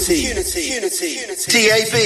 Unity. DAB.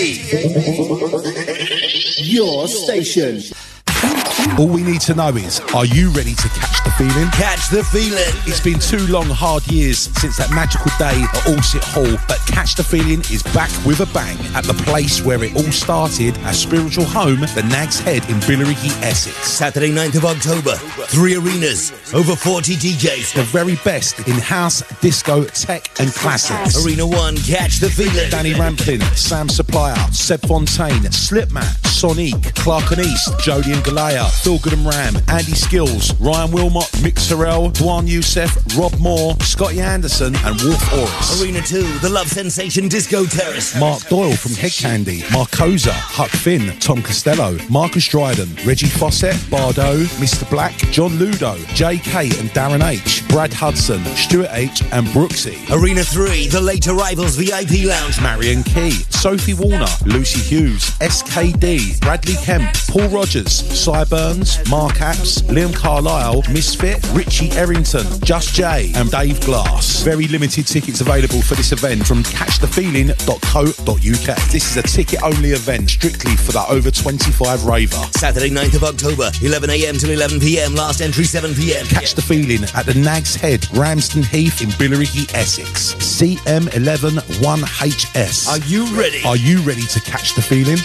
Your station. All we need to know is, are you ready to catch the feeling? Catch the feeling. It's been 2 long, hard years since that magical day at Allsit Hall, but Catch the Feeling is back with a bang at the place where it all started, our spiritual home, the Nag's Head in Billericay, Essex. Saturday 9th of October, 3 arenas, over 40 DJs. The very best in house, disco, tech and classics. Arena 1, Catch the Feeling. Danny Rampling, Sam Supplier, Seb Fontaine, Slipmat, Sonique, Clark and East, Jodie and Galaya, Phil Good and Ram, Andy Skills, Ryan Wilmot, Mick Sorrell, Dwan Youssef, Rob Moore, Scotty Anderson and Wolf Oris. Arena 2, the Love Sensation Disco Terrace. Mark Doyle from Head Candy, Marcosa, Huck Finn, Tom Costello, Marcus Dryden, Reggie Fossett, Bardo, Mr. Black, John Ludo, JK and Darren H, Brad Hudson, Stuart H and Brooksy. Arena 3, the Late Arrivals VIP Lounge. Marion Key, Sophie Warner, Lucy Hughes, SKD, Bradley Kemp, Paul Rogers, Cy Burns, Mark Apps, Liam Carlisle, Misfit, Richie Errington, Just Jay and Dave Glass. Very limited tickets available for this event from catchthefeeling.co.uk. This is a ticket-only event strictly for the over 25 raver. Saturday 9th of October, 11 a.m. till 11 p.m. Last entry 7 p.m. Catch the Feeling at the Nag's Head, Ramsden Heath in Billericay, Essex. CM11 1HS. Are you ready? Are you ready to catch the feeling?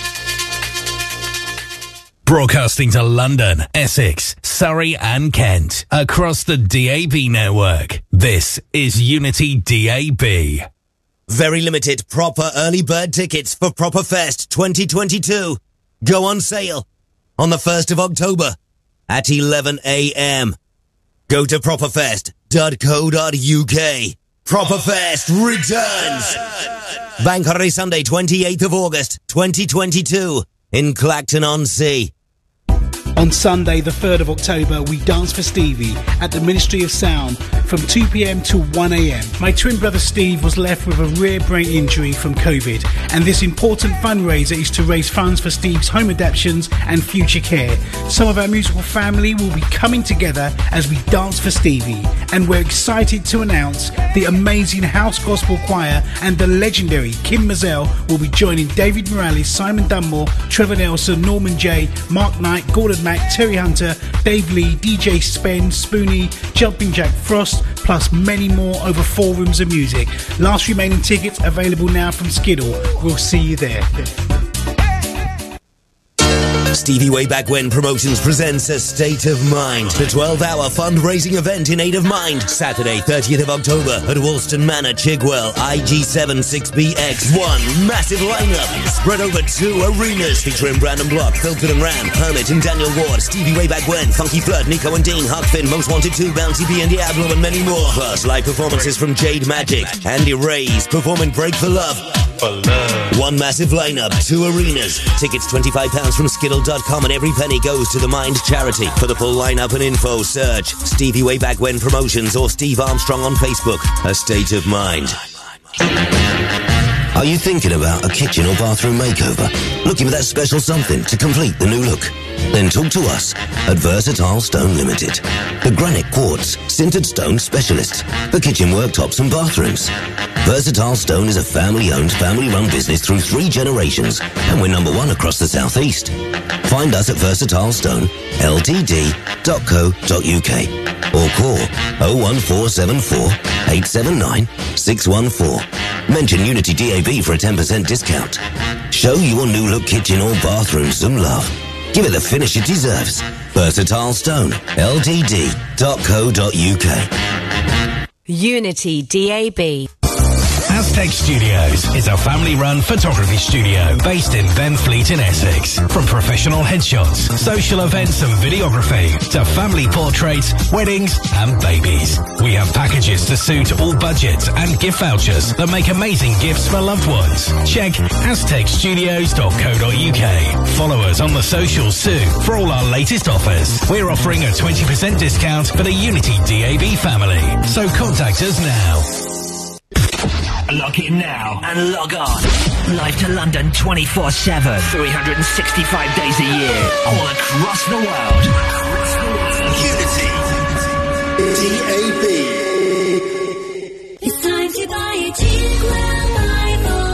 Broadcasting to London, Essex, Surrey and Kent. Across the DAB network. This is Unity DAB. Very limited proper early bird tickets for Proper Fest 2022 go on sale on the 1st of October at 11 a.m. Go to properfest.co.uk. Proper Fest returns. Bank Holiday Sunday, 28th of August 2022 in Clacton-on-Sea. On Sunday, the 3rd of October, we dance for Stevie at the Ministry of Sound from 2 p.m. to 1 a.m. My twin brother Steve was left with a rare brain injury from COVID, and this important fundraiser is to raise funds for Steve's home adaptations and future care. Some of our musical family will be coming together as we dance for Stevie, and we're excited to announce the amazing House Gospel Choir and the legendary Kim Mazel will be joining David Morales, Simon Dunmore, Trevor Nelson, Norman J, Mark Knight, Gordon Mack, Terry Hunter, Dave Lee, DJ Spen, Spoonie, Jumping Jack Frost, plus many more over 4 rooms of music. Last remaining tickets available now from Skiddle. We'll see you there. Stevie Way Back When Promotions presents A State of Mind, the 12-hour fundraising event in aid of mind. Saturday, 30th of October at Woolston Manor, Chigwell, IG7 6BX. One massive lineup spread over 2 arenas featuring Brandon Block, Philford and Ram, Hermit and Daniel Ward, Stevie Way Back When, Funky Flirt, Nico and Dean, Huck Finn, Most Wanted 2, Bouncy B and Diablo and many more. Plus live performances from Jade Magic, Andy Reyes performing Break for Love. One massive lineup, 2 arenas. Tickets £25 from Skiddle.com and every penny goes to the Mind charity. For the full lineup and info, search Stevie Way Back When Promotions or Steve Armstrong on Facebook. A State of Mind. Are you thinking about a kitchen or bathroom makeover? Looking for that special something to complete the new look? Then talk to us at Versatile Stone Limited, the granite quartz sintered stone specialists for kitchen worktops and bathrooms. Versatile Stone is a family-owned, family-run business through 3 generations, and we're number 1 across the southeast. Find us at versatilestoneltd.co.uk or call 01474 879 614. Mention Unity DAB for a 10% discount. Show your new look kitchen or bathroom some love. Give it the finish it deserves. VersatilesToneLTD.co.uk. Unity DAB. Aztec Studios is a family-run photography studio based in Benfleet in Essex. From professional headshots, social events and videography to family portraits, weddings and babies. We have packages to suit all budgets and gift vouchers that make amazing gifts for loved ones. Check aztecstudios.co.uk. Follow us on the socials too for all our latest offers. We're offering a 20% discount for the Unity DAB family. So contact us now. Log in now and log on. Live to London 24/7, 365 days a year, all across the world. Unity DAB. It's time to buy a Chigwell Bible.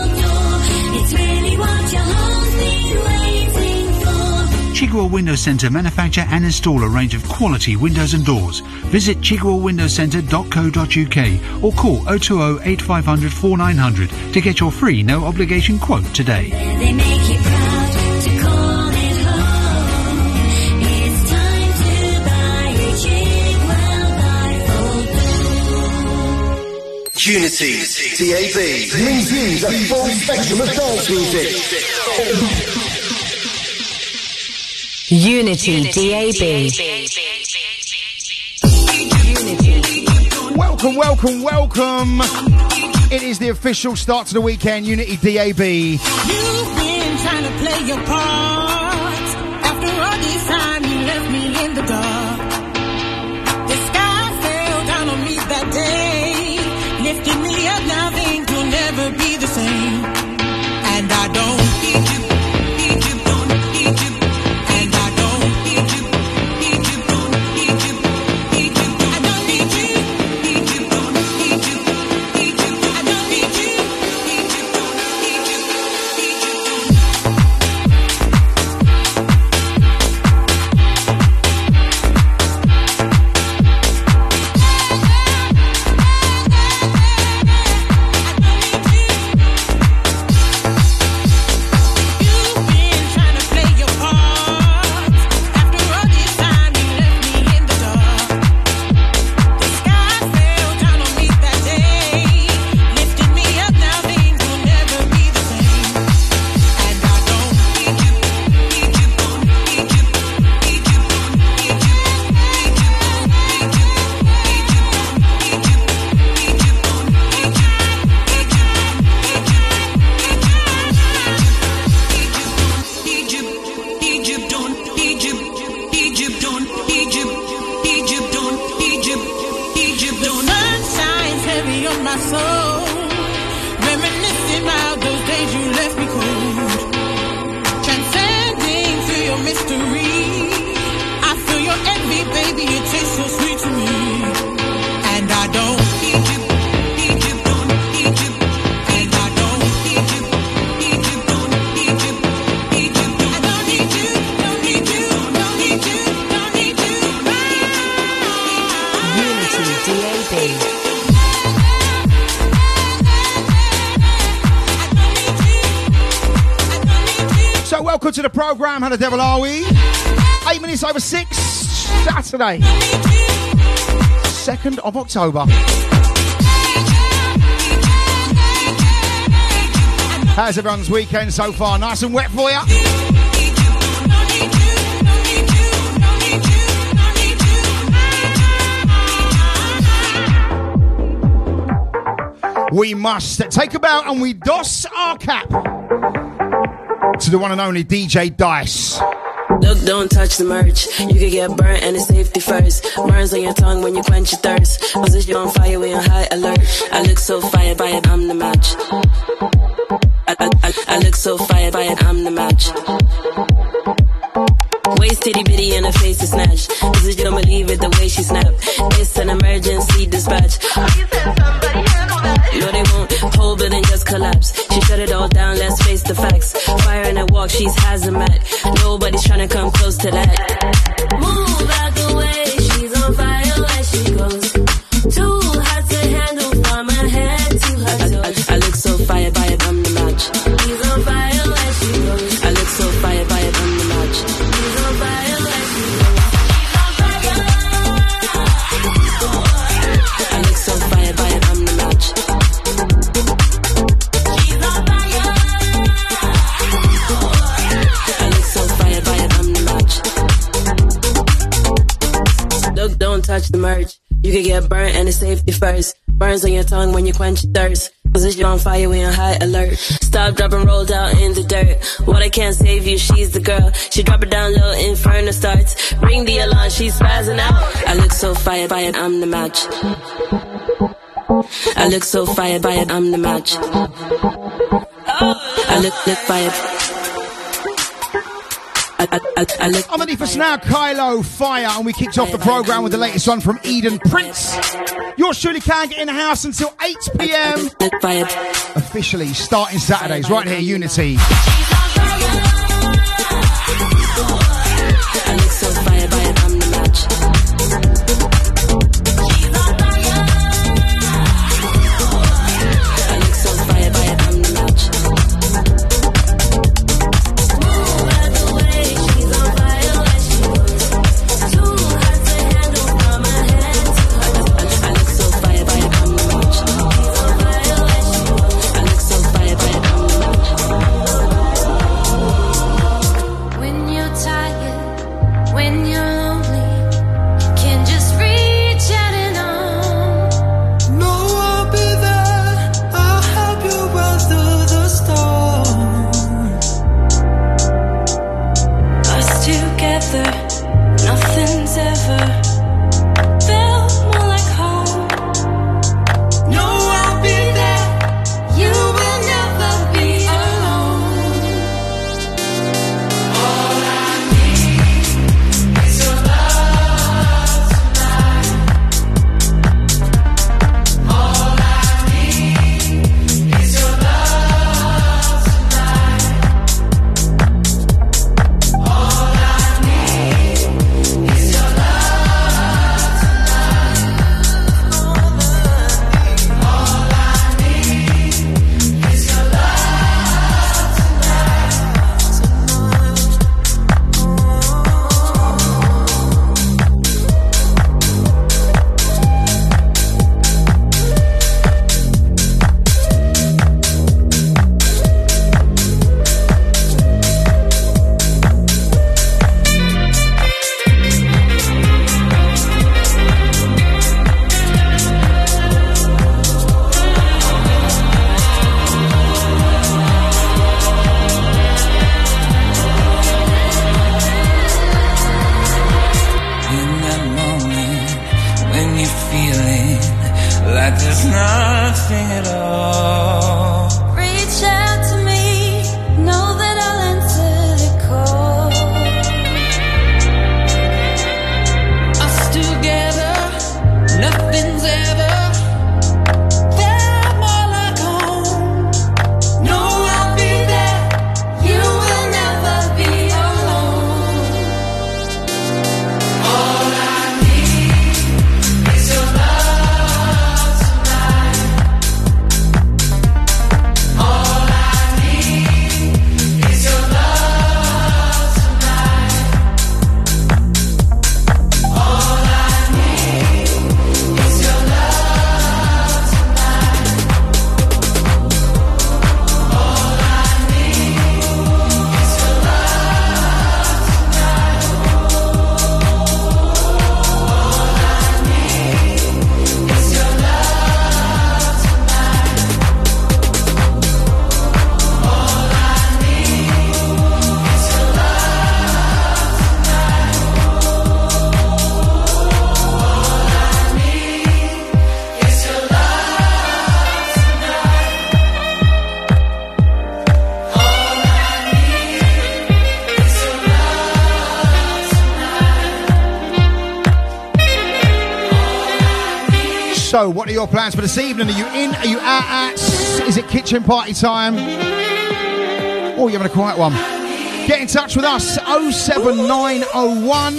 It's really what your heart's been waiting for. Chigwell Window Centre manufacture and install a range of quality windows and doors. Visit chigwellwindowcentre.co.uk or call 020 8500 4900 to get your free no obligation quote today. They make you proud to call it home. It's time to buy your Chigwell bifold. Unity, DAB, brings you the full spectrum of dance music. Unity DAB. Welcome. It is the official start to the weekend, Unity DAB. You've been trying to play your part. After all this time, you left me in the dark. The sky fell down on me that day, lifting me up, now things will never be the same. And I don't need you. Welcome to the programme. How the devil are we? 8 minutes over 6, Saturday, 2nd of October. How's everyone's weekend so far? Nice and wet for you? We must take a bow and we doss our cap to the one and only DJ Dice. Look, don't touch the merch. You can get burnt and it's safety first. Burns on your tongue when you quench your thirst. Position on fire, we on high alert. I look so fired by it, I'm the match. I look so fired by it, I'm the match. Waist titty bitty and her face is snatched. Cause you don't believe it the way she snapped. It's an emergency dispatch. No, they won't hold it and just collapse. She shut it all down, let's face the facts. Fire in her walk, she's hazmat. Nobody's trying to come close to that. Move out the way, she's on fire where she goes. Too hot to handle from her head to her toes. I look so fired by it, I'm the match. She's on fire where she goes. I look so fired by it, I'm the match. She's on fire where she goes. I look so fired by it, I'm the match. Look, don't touch the merch. You can get burnt and it's safety first. Burns on your tongue when you quench your thirst. Position on fire, we on high alert. Stop, drop, and roll down in the dirt. What I can't save you, she's the girl. She drop it down low, inferno starts. Ring the alarm, she's spazzing out. I look so fired by it, I'm the match. I look so fired by it, I'm the match. I look fired. Underneath us now, Kylo Fire, and we kicked off the program with the latest one from Eden Prince. Yours truly can get in the house until 8 p.m. Officially starting Saturdays right here, Unity. So, what are your plans for this evening? Are you in? Are you out? Is it kitchen party time? Or are you having a quiet one? Get in touch with us, 07901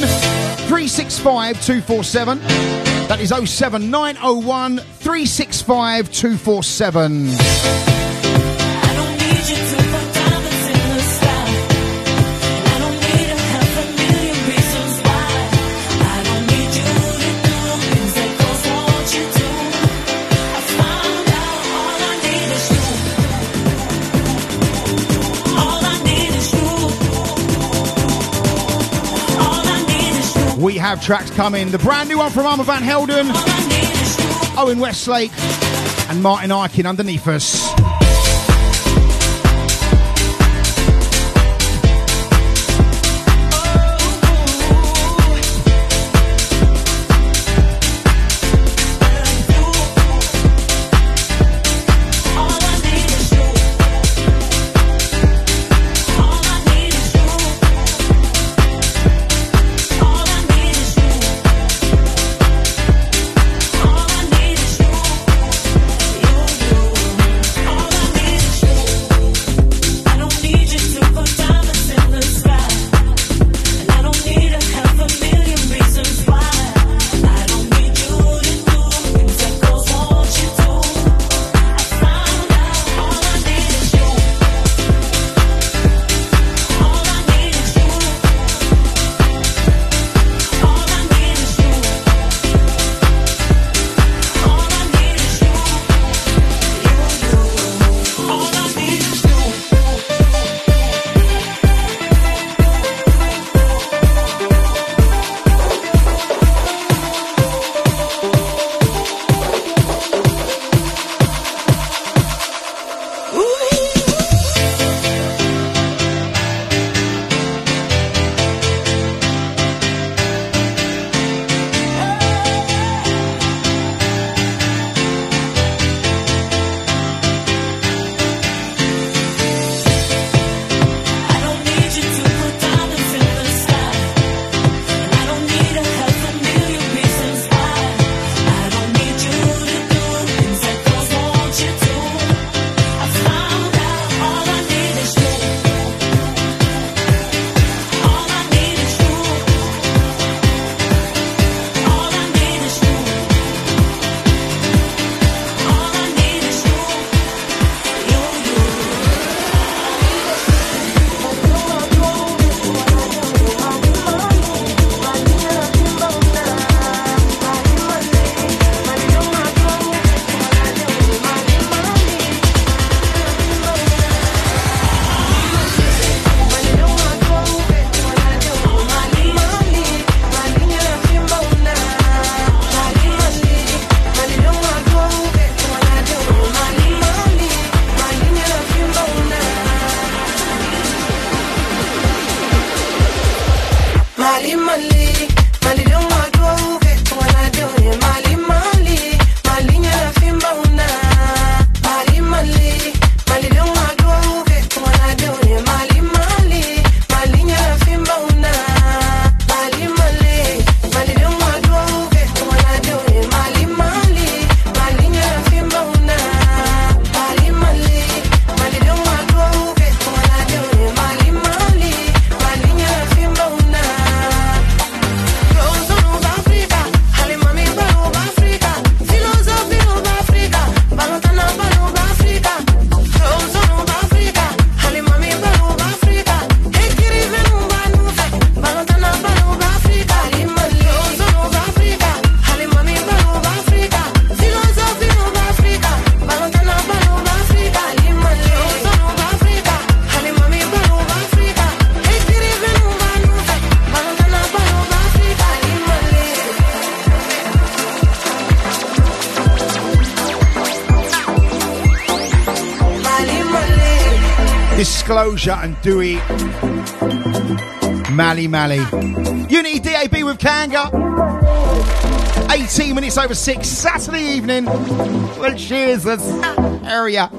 365 247. That is 07901 365 247. We have tracks coming. The brand new one from Armand Van Helden, Owen Westlake, and Martin Ikin underneath us. Disclosure and Dewey. Mally Mally. Unity DAB with Kanga. 18 minutes over 6, Saturday evening. Well, Jesus. Area.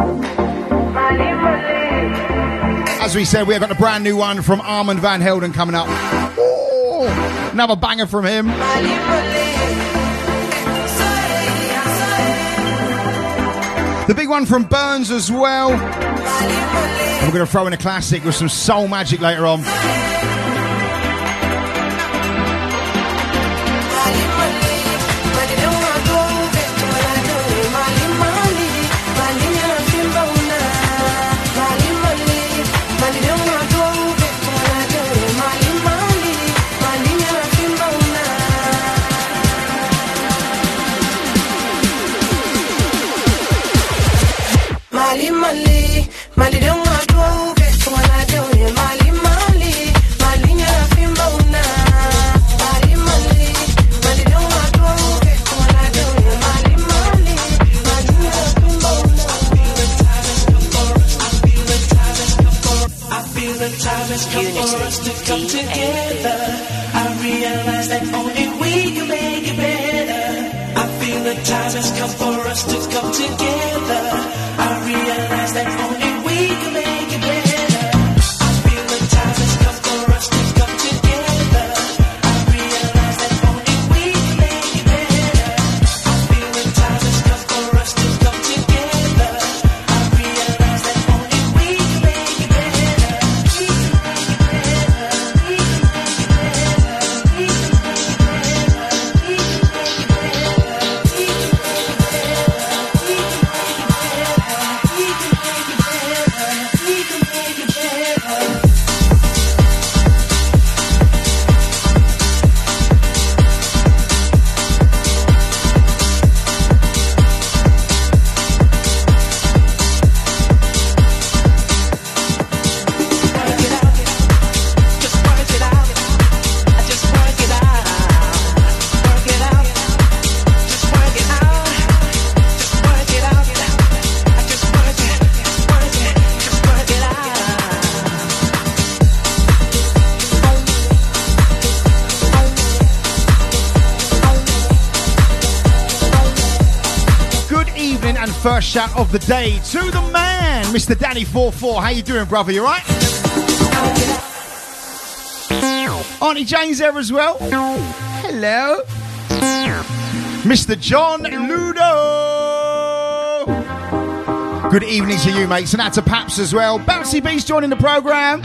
As we said, we have got a brand new one from Armand Van Helden coming up. Ooh, another banger from him. The big one from Burns as well. And we're going to throw in a classic with some soul magic later on. First shout of the day to the man, Mr. Danny44. How you doing, brother? You right? Auntie Jane's there as well. Hello. Mr. John Ludo. Good evening to you, mates. And out to Paps as well. Bouncy Beast joining the programme.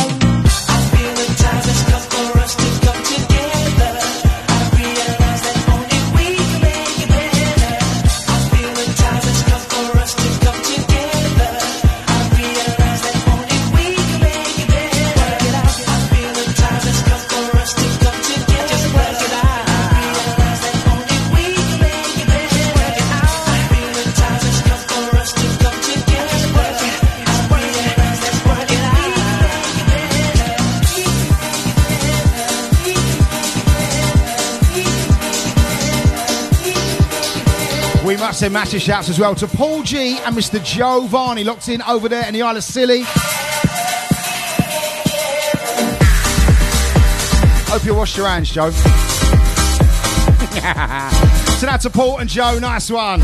Say massive shouts as well to Paul G and Mr. Joe Varney locked in over there in the Isle of Scilly. Hope you washed your hands, Joe. So now to Paul and Joe, nice one.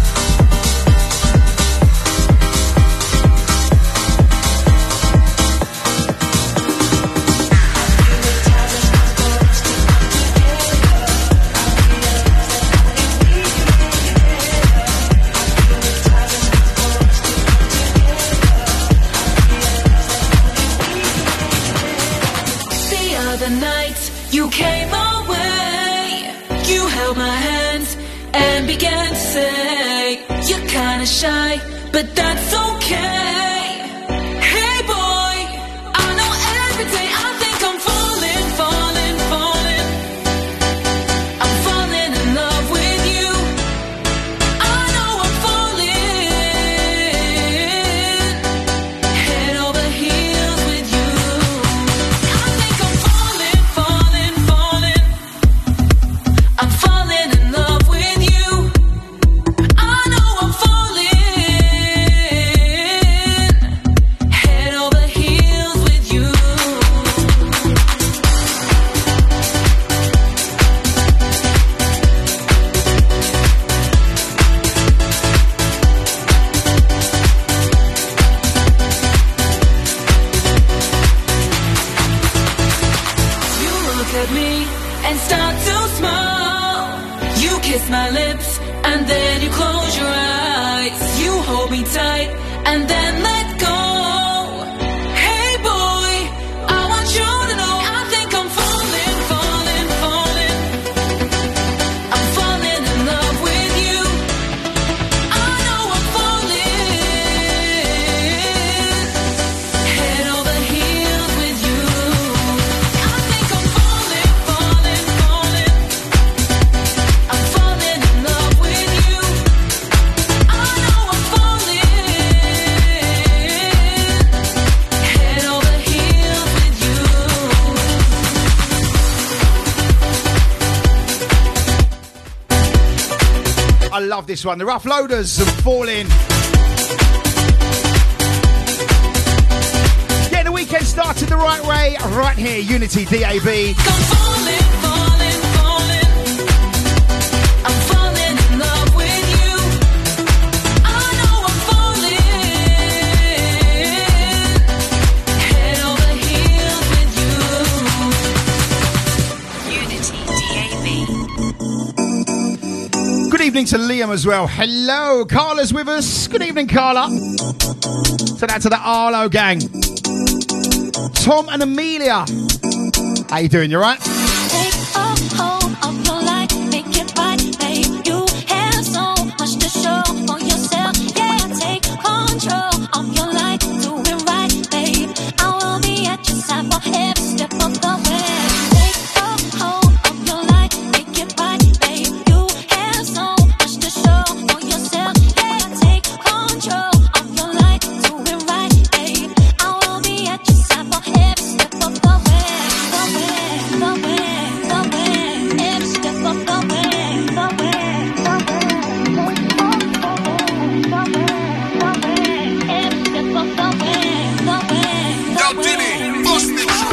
You came my way, you held my hands and began to say, you're kinda shy, but that's okay. Hey boy, I know every day I think I'm falling, falling, falling. I'm falling in love with you. I know I'm falling, head over heels with you. I think I'm falling, falling, falling. I'm falling in love with you. I know I'm falling. lips, and then you close your eyes. You hold me tight, and then let go. Hey boy, I want you to know I think I'm falling, falling, falling. I'm falling in love with you. I know I'm falling head over heels with you. I think I'm falling, falling, falling. I'm falling in love with you. I know I'm falling head over heels with you. I love this one. The Rough Loaders and Falling. Getting the weekend started the right way, right here, Unity DAB. Come falling, falling, falling. I'm falling in love with you. I know I'm falling head over heels with you. Unity DAB. Good evening to Liam as well. Hello, Carla's with us. Good evening, Carla. So that's to the Arlo gang. Tom and Amelia. How you doing? You right? Take a hold of your life, make it right, babe. You have so much to show for yourself. Yeah, take control of your life, do it right, babe. I will be at your side for every step of the way. Take a hold of your life, make it right, babe. You have so much to show for yourself. Yeah, take control of your life, do it right, babe. I will be at your side for every step of the way. Every step of the way, the way. Every step of the way, the way. Yo, Diddy, bust the truck.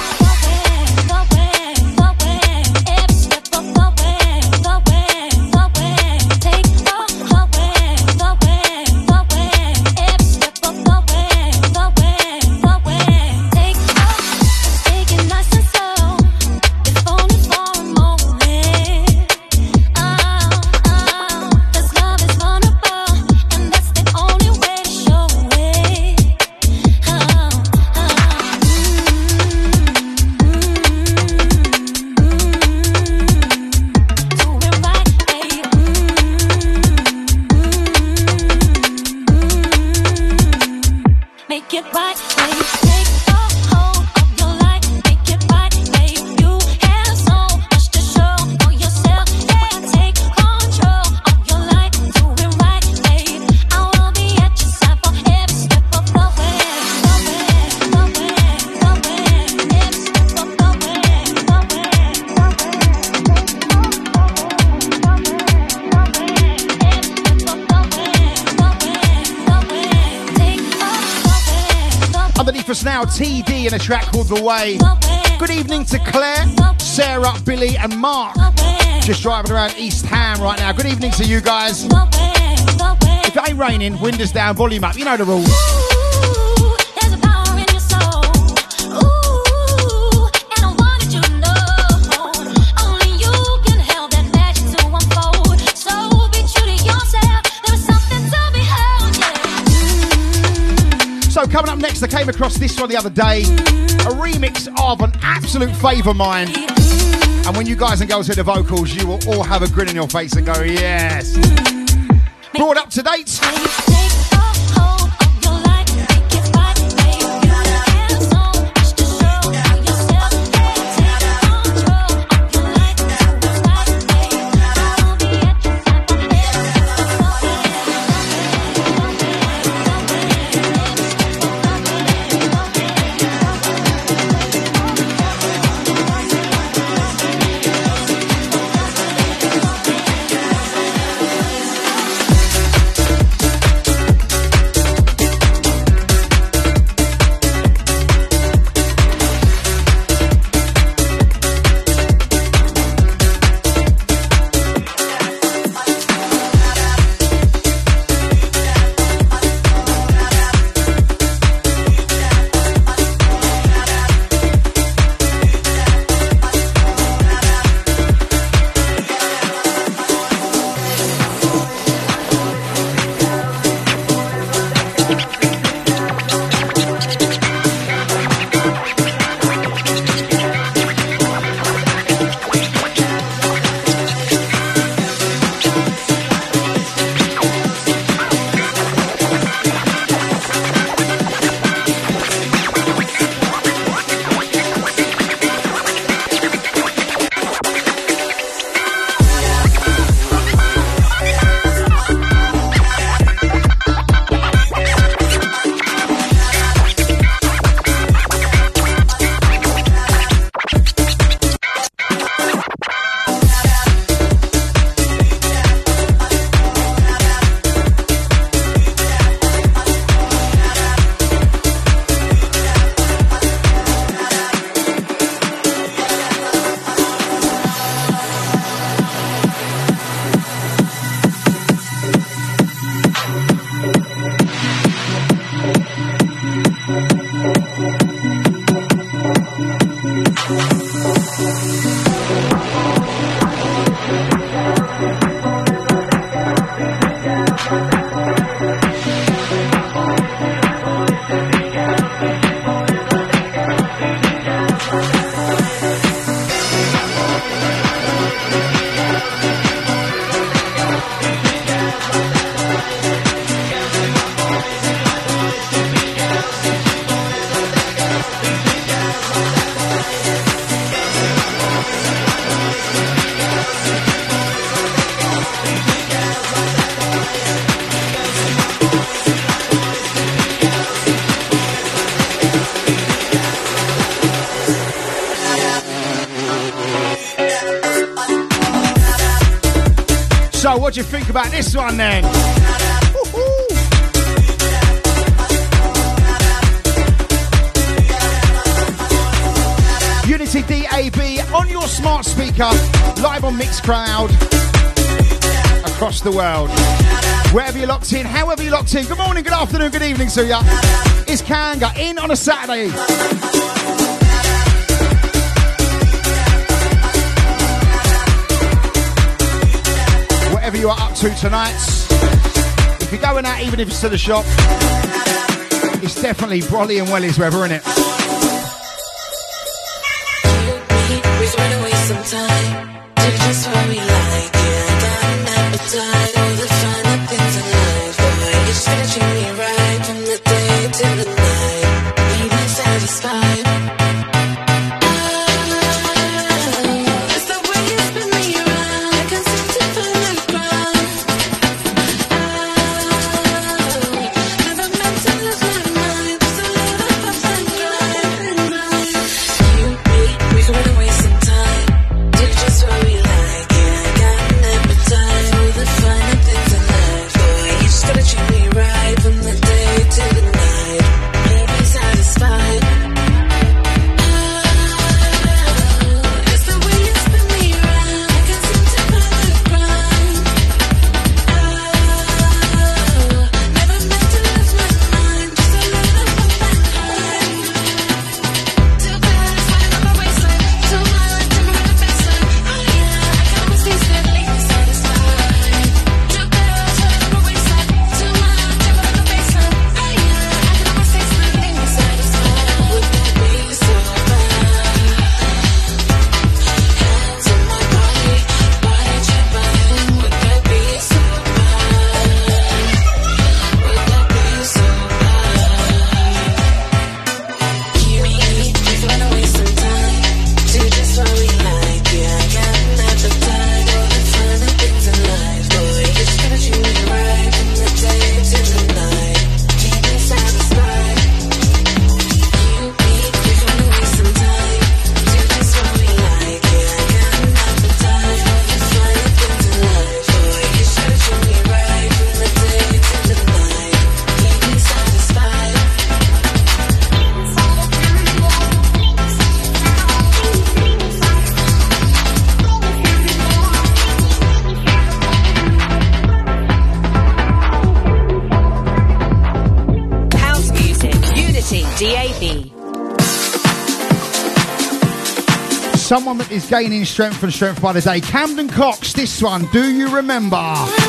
Make it right, babe. Take a hold of your life, make it right, babe. You have so much to show for yourself. Yeah, take control of your life, do it right, babe. I will be at your side for every step of the way. The way, the way, every step of the way. The way, every step of the way. Underneath us now, TD in a track called The Way. Good evening to Claire, Sarah, Billy and Mark. Just driving around East Ham right now. Good evening to you guys. If it ain't raining, windows down, volume up. You know the rules. There's a power in your soul. Ooh, and I wanted you to know. Only you can help that magic to unfold. So be true to yourself. There is something to behold, yeah. So coming up next, I came across this one the other day. A remix of an absolute favourite of mine. And when you guys and girls hear the vocals, you will all have a grin on your face and go, yes. Brought up to date. What do you think about this one then? Woo-hoo. Unity DAB on your smart speaker, live on Mixcloud, across the world. Wherever you're locked in, however you're locked in. Good morning, good afternoon, good evening to ya. It's Kanga in on a Saturday. Whatever you are up to tonight, if you're going out, even if it's to the shop, it's definitely Brolly and Welly's weather, isn't it? Some time to just what we like. Yeah, got an appetite. All the finer things in life. Boy, you just gotta treat me right from the day to the night. Leave me satisfied. It's the way you spin me around. I can't seem to find the ground. Never meant to lose my mind. Just a little up and drive. You, me, we can run away sometime. Just what we like, yeah, I got an appetite. All the finer things in life, boy, you just gotta treat me right from the day to the night. Leave me satisfied. It's the way you spin me around. I can't seem to find the ground. Never meant to lose my mind. Just a little up and high. Too bad it's right on my waistline. Too much, I'm around the baseline. DAB. Someone that is gaining strength and strength by the day. Camden Cox, this one, do you remember?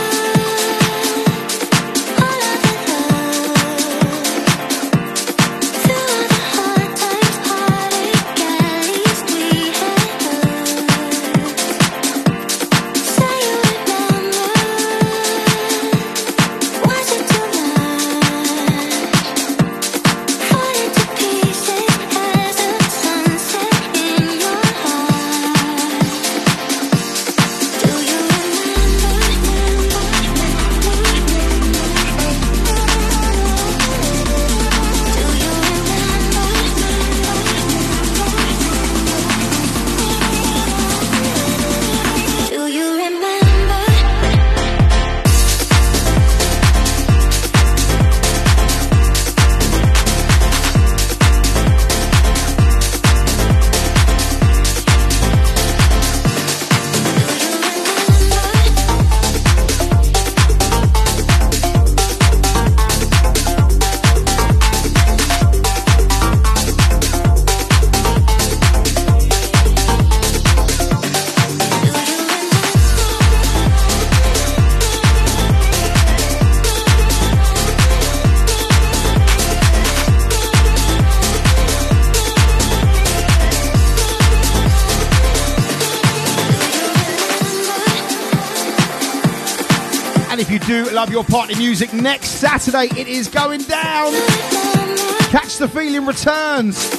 Love your party music. Next Saturday it is going down. Catch the Feeling returns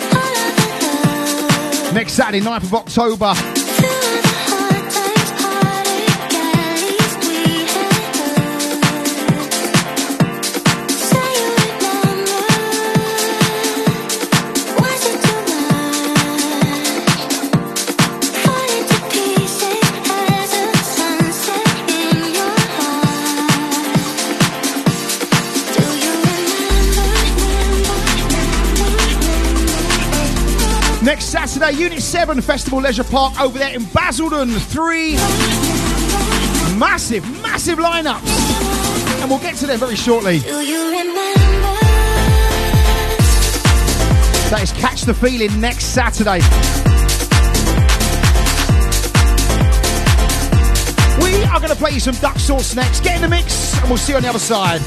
next Saturday, 9th of October. Saturday, Unit 7 Festival Leisure Park over there in Basildon. 3 massive lineups. And we'll get to them very shortly. Do you remember? That is Catch the Feeling next Saturday. We are going to play you some duck sauce next. Get in the mix and we'll see you on the other side.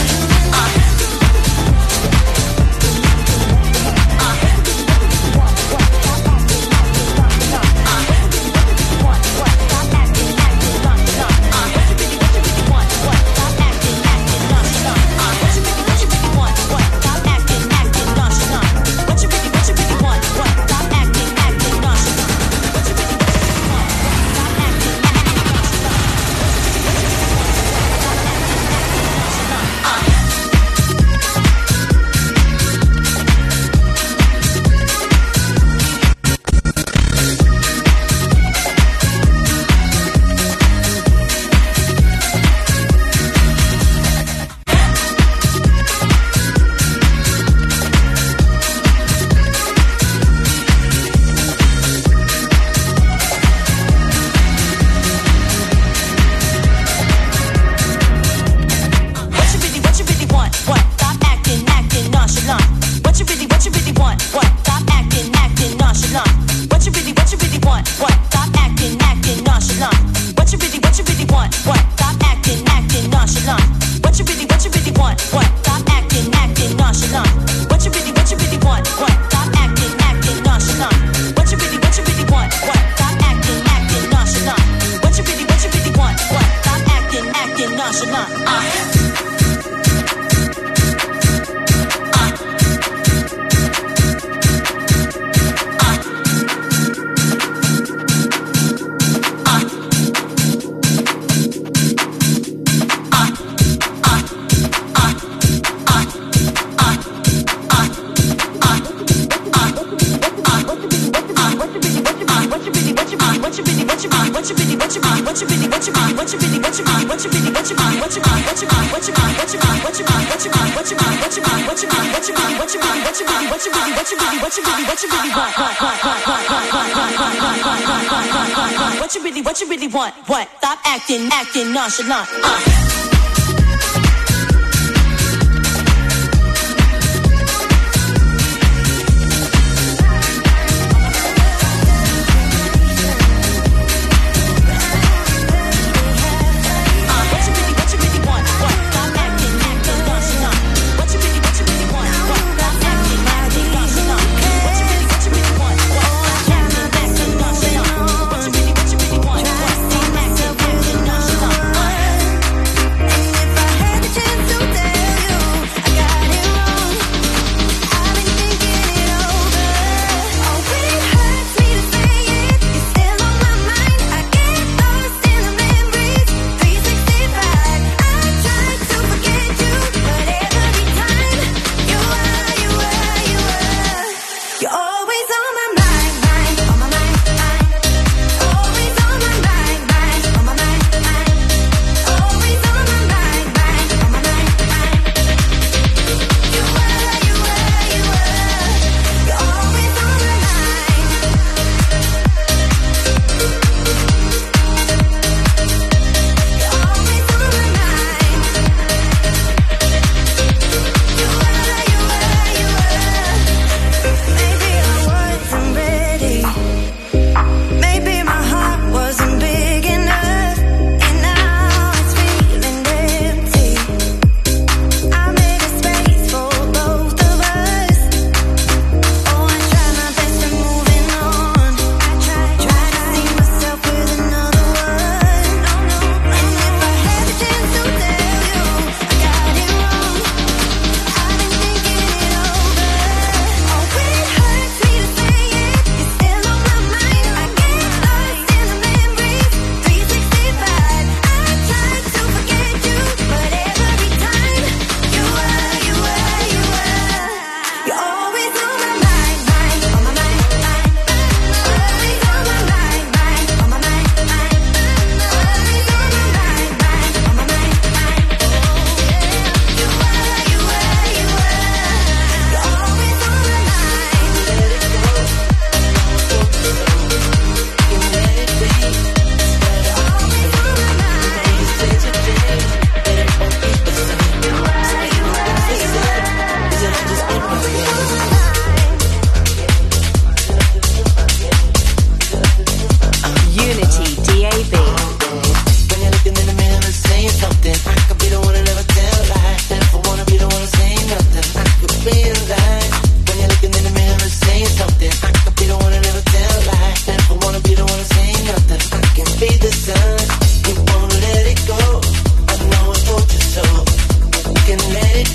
What you really want? What? Stop acting nonchalant.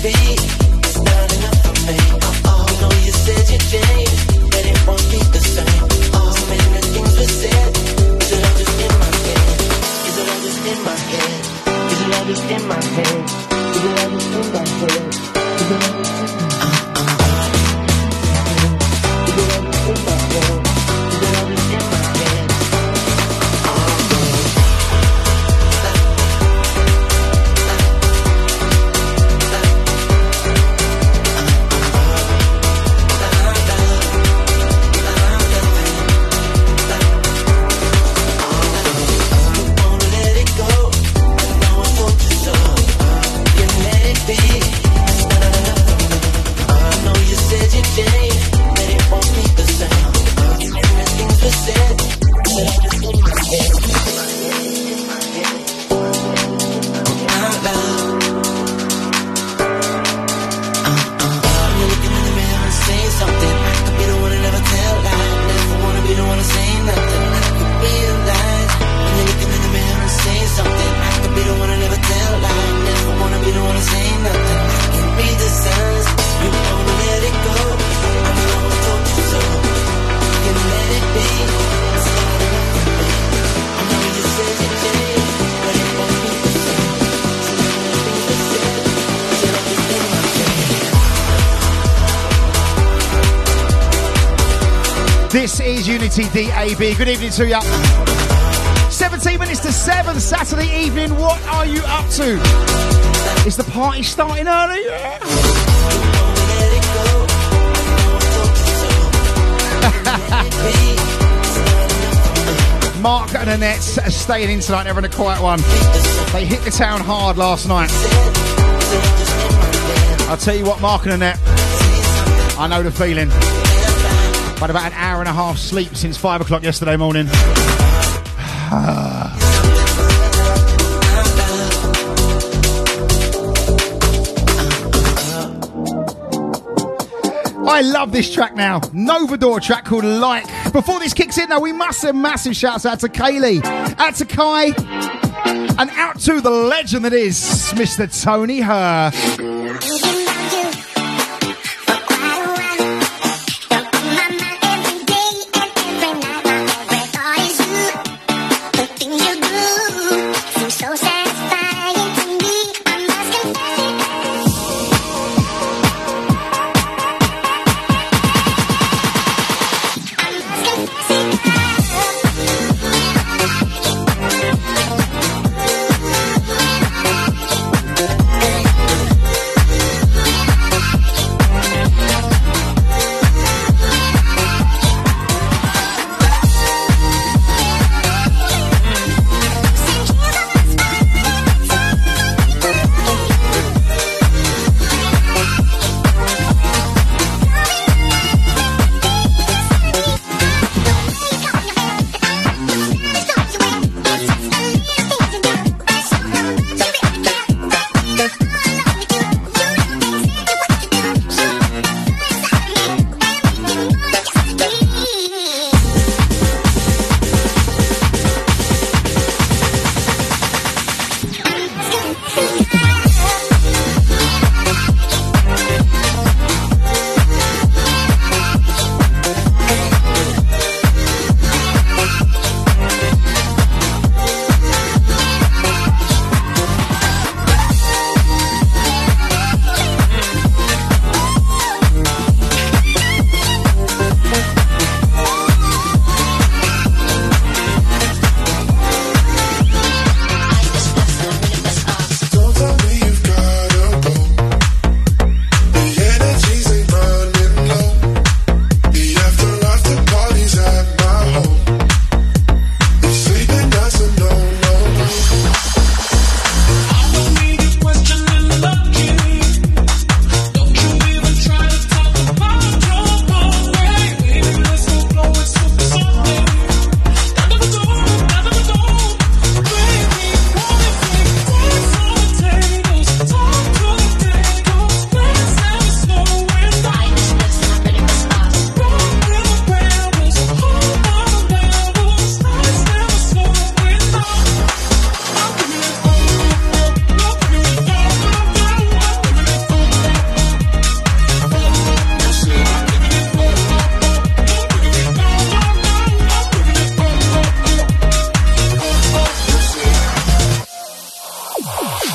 be. It's not enough for me. You know you said you changed, but it won't be the same. So many things were said. Is it all just in my head? Is it all just in my head? Is it all just in my head? Is it all just in my head? Is it all just in my head? This is Unity DAB. Good evening to you. 17 minutes to 7, Saturday evening. What are you up to? Is the party starting early? Yeah. Mark and Annette are staying in tonight, having a quiet one. They hit the town hard last night. I'll tell you what, Mark and Annette, I know the feeling. Had about an hour and a half sleep since 5 o'clock yesterday morning. I love this track now. Novador track called Like. Before this kicks in, though, we must send massive shouts out to Kaylee, out to Kai, and out to the legend that is Mr. Tony Herr.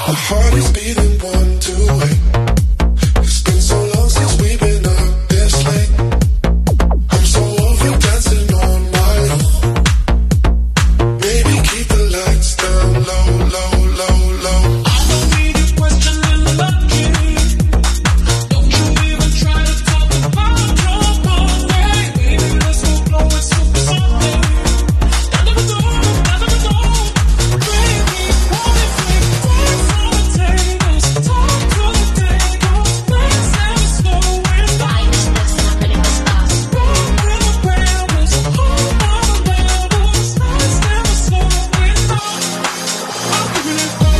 My heart is beating 1, 2, 8. It's been so long since we've been up this late. I'm so over dancing on my own. Baby, keep the lights down low, low, low, low. I don't need a question in the lucky. Don't you even try to talk about your own way. Baby, let's go blow it super something. Down to the door, down to the door. Baby, what if we dance on the tables? Talk to the tables. Let's have a slow and vibe. Let's not really miss us. Roll with the rebels. Hold on the rebels. Let's have a slow and vibe. I'm giving it all.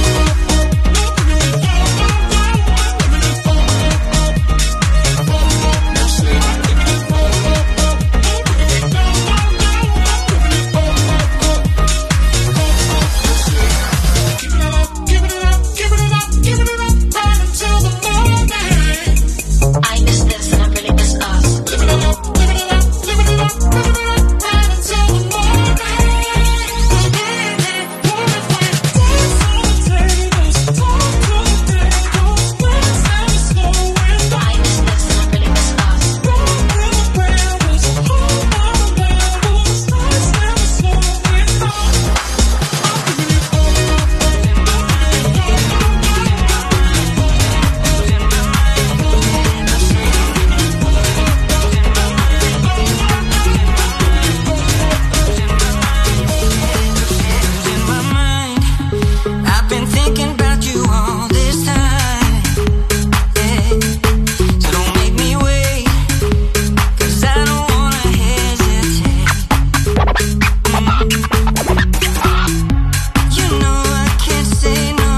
I miss this and I really miss us. Living it up, living it up, living it up, living it up, right until the morning. Baby, what if we dance on the tables, talk to the tables, let's have a slow and vibe. I miss this and I really miss us. Roll with the rebels, hold on the rebels, let's have a slow and vibe. I'm giving it all. In my mind, I've been thinking about you all this time. Yeah. So don't make me wait, 'cause I don't wanna hesitate. You know I can't say no.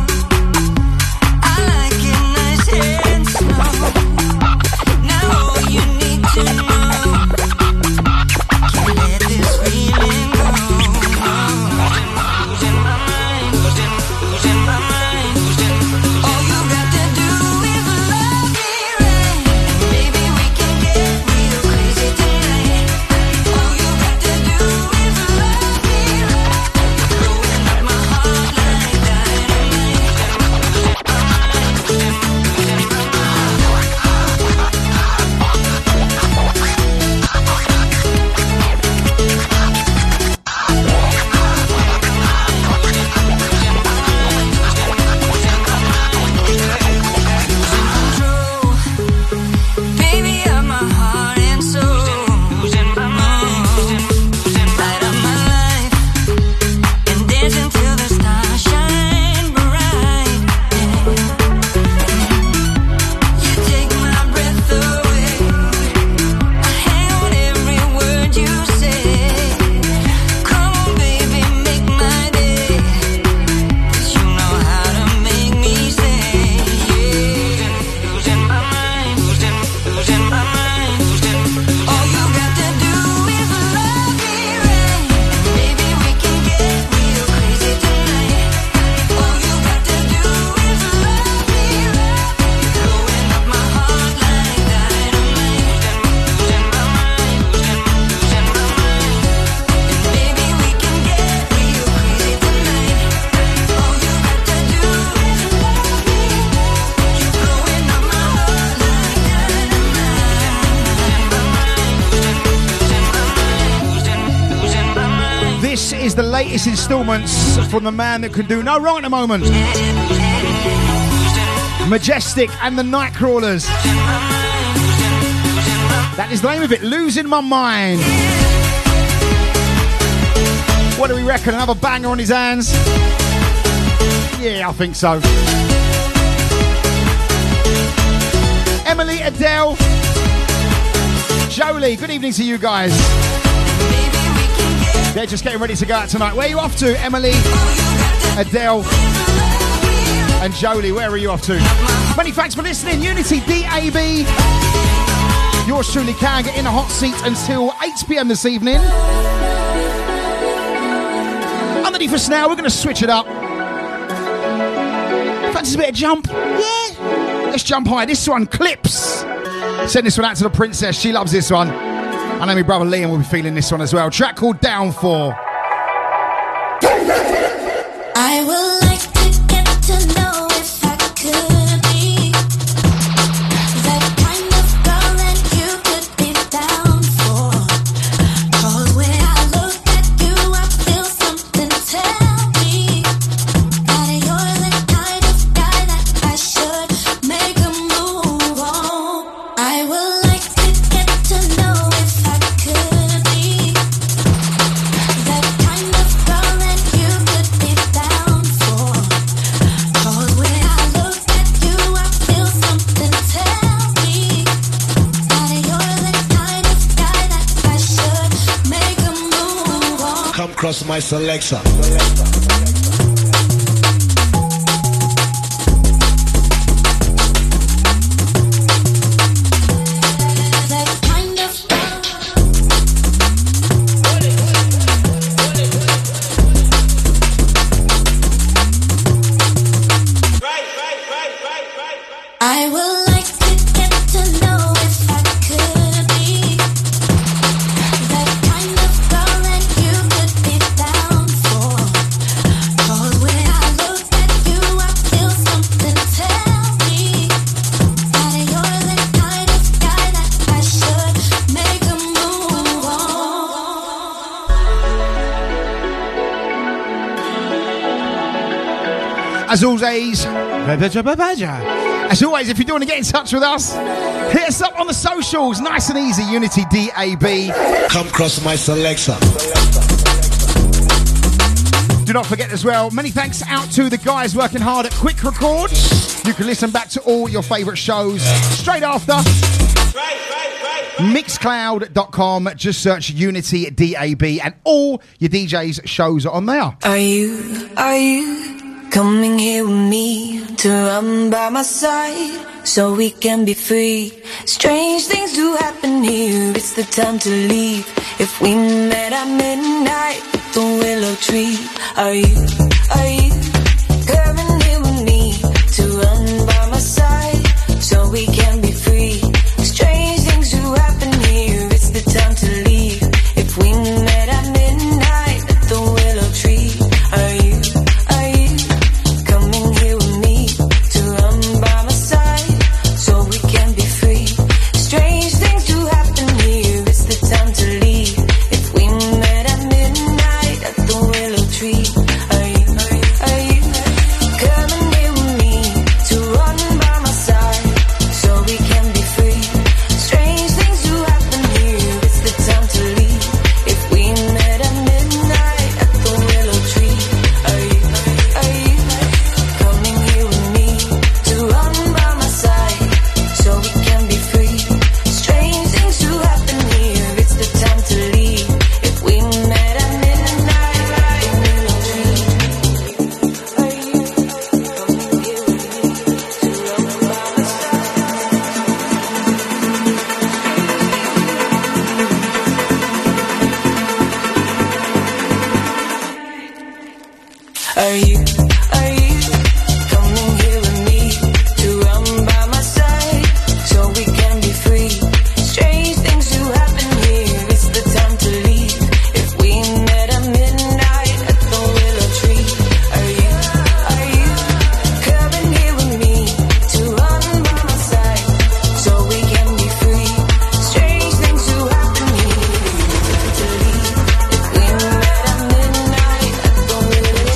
I like it nice and slow. Now all you need to know, can't let this feeling go. Losing my mind, losing my mind. All you got to do is love me right. Maybe we can get real crazy tonight. All you got to do is love me right. Blowing up my heart like dynamite. Control, baby, of my heart and soul. Light up my life and dance until the stars shine bright. You take my breath away. I hang on every word you say. Come on, baby, make my day. 'Cause you know how to make me say, yeah. Losing my mind, losing my mind. All you got to do is love me right. Maybe we can get real crazy tonight. All you got to do is love me right. Blowing up my heart like dynamite. Losing my mind, losing my mind. And maybe we can get real crazy tonight. All you got to do is love me. You're blowing up my heart like dynamite. This is the latest installments from the man that can do no wrong at the moment. Majestic and the Nightcrawlers. That is the name of it, Losing My Mind. What do we reckon? Another banger on his hands? Yeah, I think so. Emily, Adele, Jolie, good evening to you guys. They're just getting ready to go out tonight. Where are you off to, Emily, Adele, and Jolie? Where are you off to? Many thanks for listening. Unity DAB. Yours truly can get in a hot seat until 8 p.m. this evening. Underneath us now, we're going to switch it up. Fancy a bit of jump? Yeah. Let's jump high. This one, Clips. Send this one out to the princess. She loves this one. I know my brother Liam will be feeling this one as well. Track called Downfall. I would like to get to know cross my selection. I would like to get to know if I could be that kind of girl that you could be down for. 'Cause when I look at you, I feel something tell me that you're the kind of guy that I should make a move on. As always, if you're doing to get in touch with us, hit us up on the socials. Nice and easy, Unity DAB. Come cross my selection. Do not forget as well, many thanks out to the guys working hard at Quick Records. You can listen back to all your favourite shows straight after. Mixcloud.com, just search Unity DAB and all your DJ's shows are on there. Are you coming here with me to run by my side so we can be free? Strange things do happen here, it's the time to leave. If we met at midnight at the willow tree, are you coming here with me to run by my side so we can be free? Strange things do happen here, it's the time to leave. If we met at midnight at the willow tree, are you coming here with me to run by my side so we can be free? Strange things do happen here, it's the time to leave. If we met at midnight at the willow tree, are you coming here with me to run by my side so we can be free? Strange things do happen here, it's the time to leave. If we met at midnight at the willow tree, are you coming here with me to run by my side so we can be free? Strange things do happen here, it's the time to leave. If we met at midnight at the willow tree, are you coming here with me to run by my side? Are you coming here with me to run by my side so we can be free? Strange things do happen here, it's the time to leave. If we met at midnight at the willow tree, are you coming here with me to run by my side so we can be free? Strange things do happen here, it's the time to leave. If we met at midnight at the willow tree.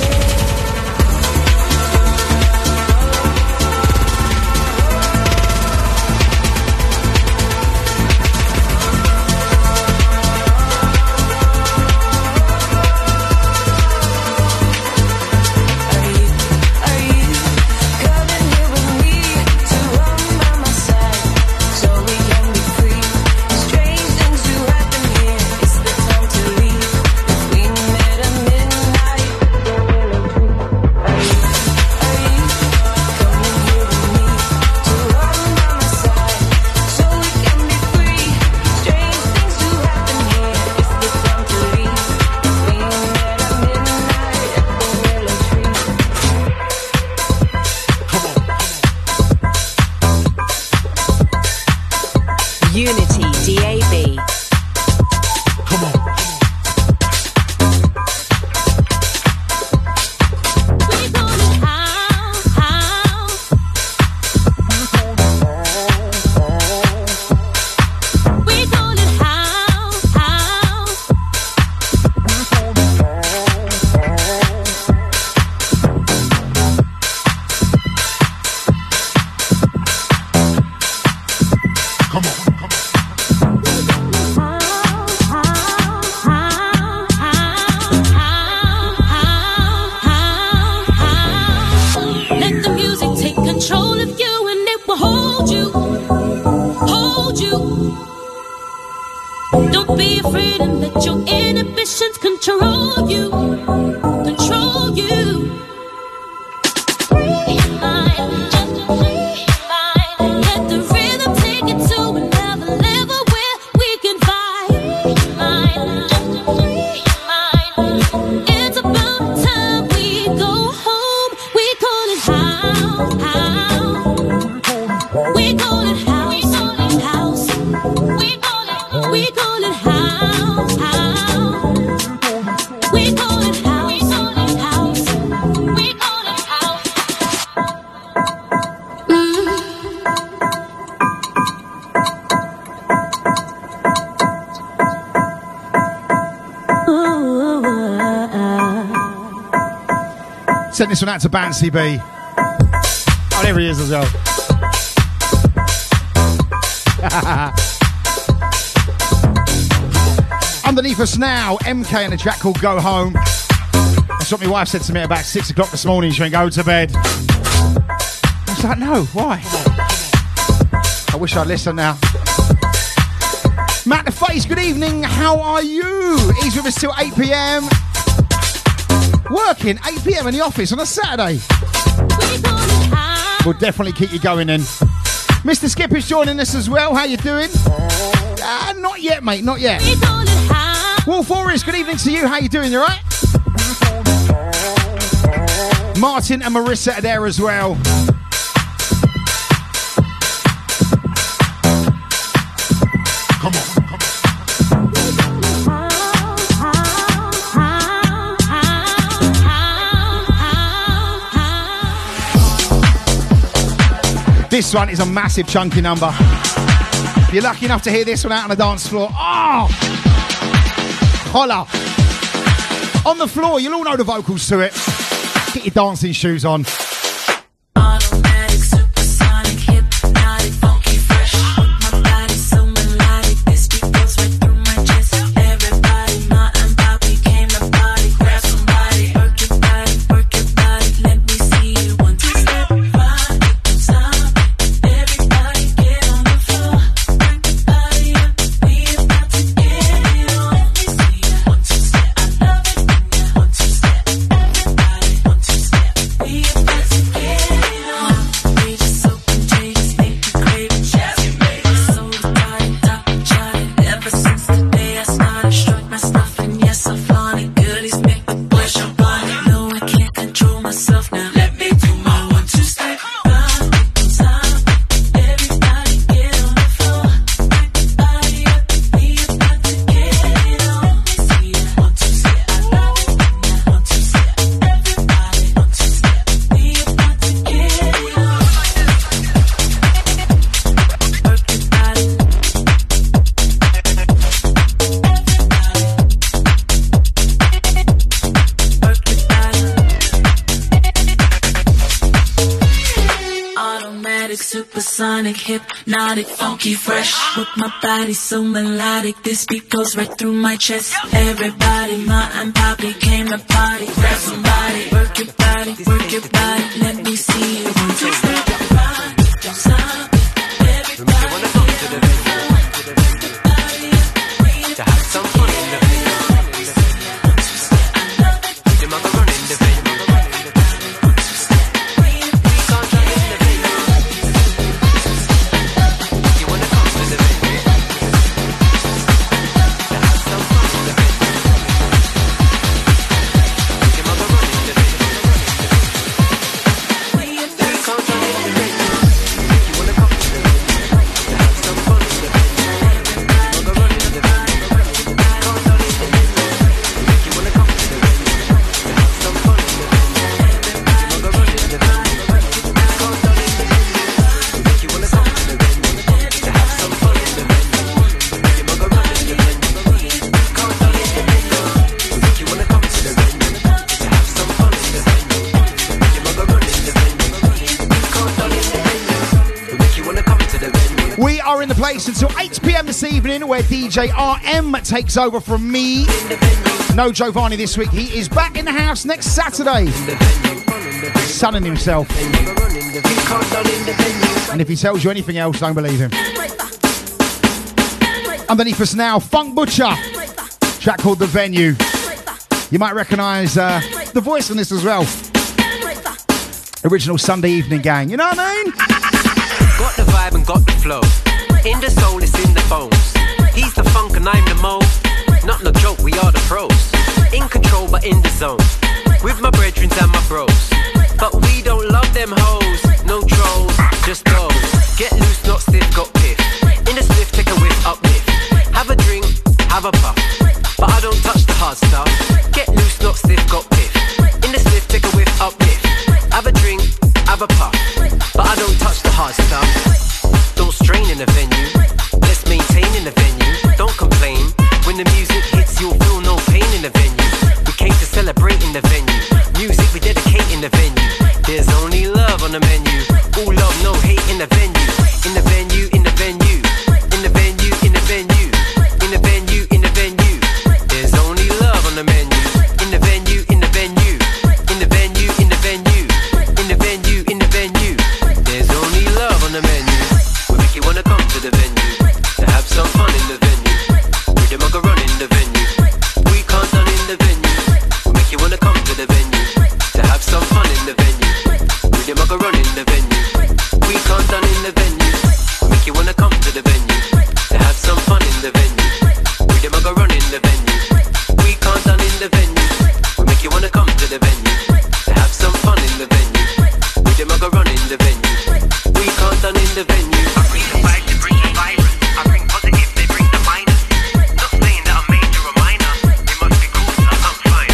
Coming here with me to run by my side so we can be free? Strange things do happen here, it's the time to leave. If we met at midnight at the willow tree, are you coming here with me to run by my side so we can be free? Strange things do happen here, it's the time to leave. If we met at midnight at the willow tree. Unity DAB. Come on. Don't be afraid and let your inhibitions control you. Control you. Free mind, just free mind. Let the rhythm take it to another level where we can find. Free mind, just free mind. It's about time we go home. We call it house, house. We call it house, house. We call it house, house. We call it house, house. We call it house. Send this one out to Bouncy B. Oh, there he is as well. Underneath us now, MK and a track called Go Home. That's what my wife said to me about 6 o'clock this morning. She went, go to bed. I was like, no, why? I wish I'd listened now. Matt the Face, good evening. How are you? He's with us till 8 p.m. Working 8 p.m. in the office on a Saturday. We'll definitely keep you going then. Mr. Skip is joining us as well. How you doing? Not yet, mate. Not yet. Wolf Forest, good evening to you. How you doing? You right? Martin and Marissa are there as well. This one is a massive chunky number. If you're lucky enough to hear this one out on the dance floor, oh! Holla! On the floor, you'll all know the vocals to it. Get your dancing shoes on. Automatic, supersonic, hypnotic, funky, fresh. My body so melodic, this beat goes right through my chest. Everybody, Ma and Bobby came to party. Grab somebody, work your body, let me see you. 1, 2, step, right, stop. Everybody get on the floor, bring your body up. We about to get it on. Let me see you. 1, 2, step, I love it. 1, 2, step, everybody. 1, 2, step, we about to get it on. We just so contagious, make you crave it. Jazzy made it so tight, top charted. Ever since the day I started, struck my stuff and yes I flaunt it. Goodies make the boy jump on it. No, I can't control myself now. Let me do my 1, 2 step. Everybody get on the floor, bring your body up. We about to get it on. Let me see ya. 1, 2 step, I love it. 1, 2 step, everybody. 1, 2 step, we about to get it on. Work your body. Automatic, supersonic, hypnotic, funky, fresh. With my body so melodic, this beat goes right through my chest. Everybody, Ma and Poppy came to party. Grab somebody, work your body, let me see you. 1, 2, step, right, stop. Everybody, To have some fun in the venue. Your mother run in the venue. You wanna come to the venue? To have some fun in the venue. Your mother run in the venue. Come join in the venue. You wanna come to the venue? To have some fun in the venue. Your mother run in the venue. We are in the place until 8 p.m. this evening where DJ RM takes over from me. No Giovanni this week. He is back in the house next Saturday. Sunning himself. And if he tells you anything else, don't believe him. Underneath us now, Funk Butcher. Track called The Venue. You might recognise the voice on this as well. Original Sunday Evening Gang, you know what I mean? Got the vibe and got the flow. In the soul, it's in the bones. He's the funk and I'm the mo. Not no joke, we are the pros. In control but in the zone. With my brethren and my bros. But we don't love them hoes. No trolls, just those. Get loose, not stiff, got piff. In the spliff, take a whiff, uplift. Have a drink, have a puff. But I don't touch the hard stuff. Get loose, not stiff, got piff. In the spliff, take a whiff, uplift. Have a drink, have a puff. But I don't touch the hard stuff. Don't strain in the venue. Let's maintain in the venue. Don't complain. When the music hits, you'll feel no pain in the venue. We came to celebrate in the venue. Music we dedicate in the venue. There's only love on the menu. All love, no hate in the venue. In the venue, in the venue. In the venue, in the venue. In the venue, in the venue. There's only love on the menu. In the venue, in the venue. In the venue, in the venue. In the venue, in the venue. There's only love on the menu. We make you wanna come to the venue. To have some fun in the venue. With the mugger run in the venue. We can't done in the venue. We make you wanna come to the venue. To have some fun in the venue. With the mugger run in the venue. We can't done in the venue. We make you wanna come to the venue. To have some fun in the venue. With the mugger run in the venue. We can't done in the venue. We make you wanna come to the venue. To have some fun in the venue. With the mugger run in the venue. We can't done in the venue. I bring the vibe to bring the virus. I bring positive, they bring the minus. Not saying that I'm major or minor. It must be cool, so I'm fine.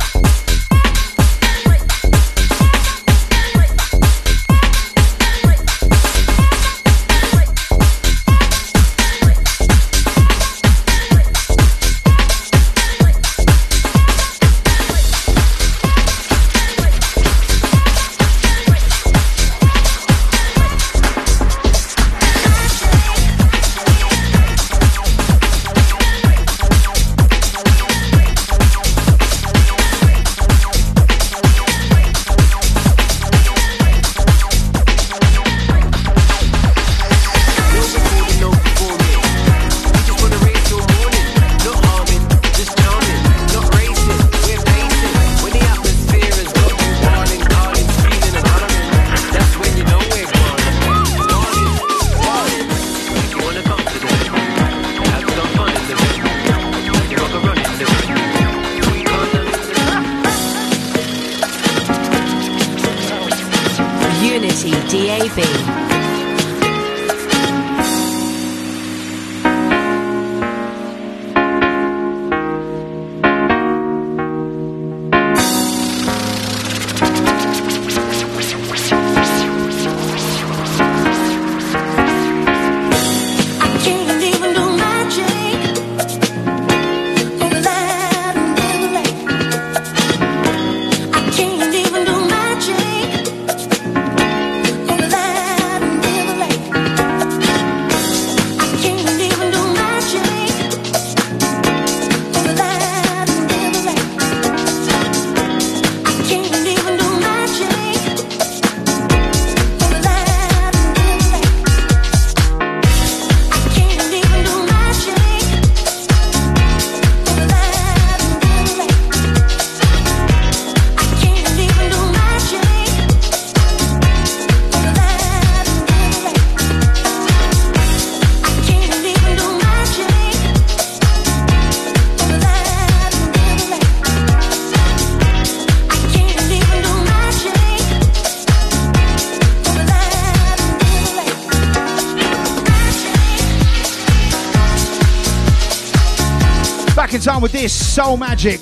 Unity DAB. Can't even do magic without a little. I can't even do magic without a little. I can't even do magic without a little. I can't even do magic without a little. Can't even do magic without a little. I can't even do magic without a little. I can't even do magic without a little. I can't even do magic. Back in time with this, Soul Magic.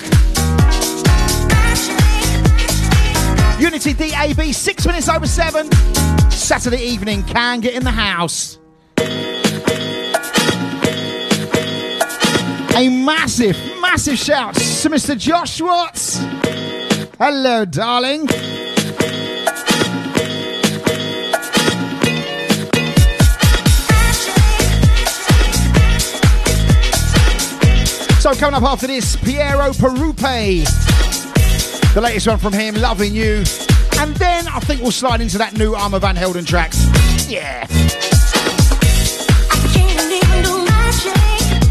Unity DAB, 6 minutes over 7. Saturday evening, can get in the house. A massive, massive shout to Mr. Josh Watts. Hello, darling. So coming up after this, Piero Perupe. The latest one from him, Loving You. And then I think we'll slide into that new Armor Van Helden track. Yeah. I can't even do magic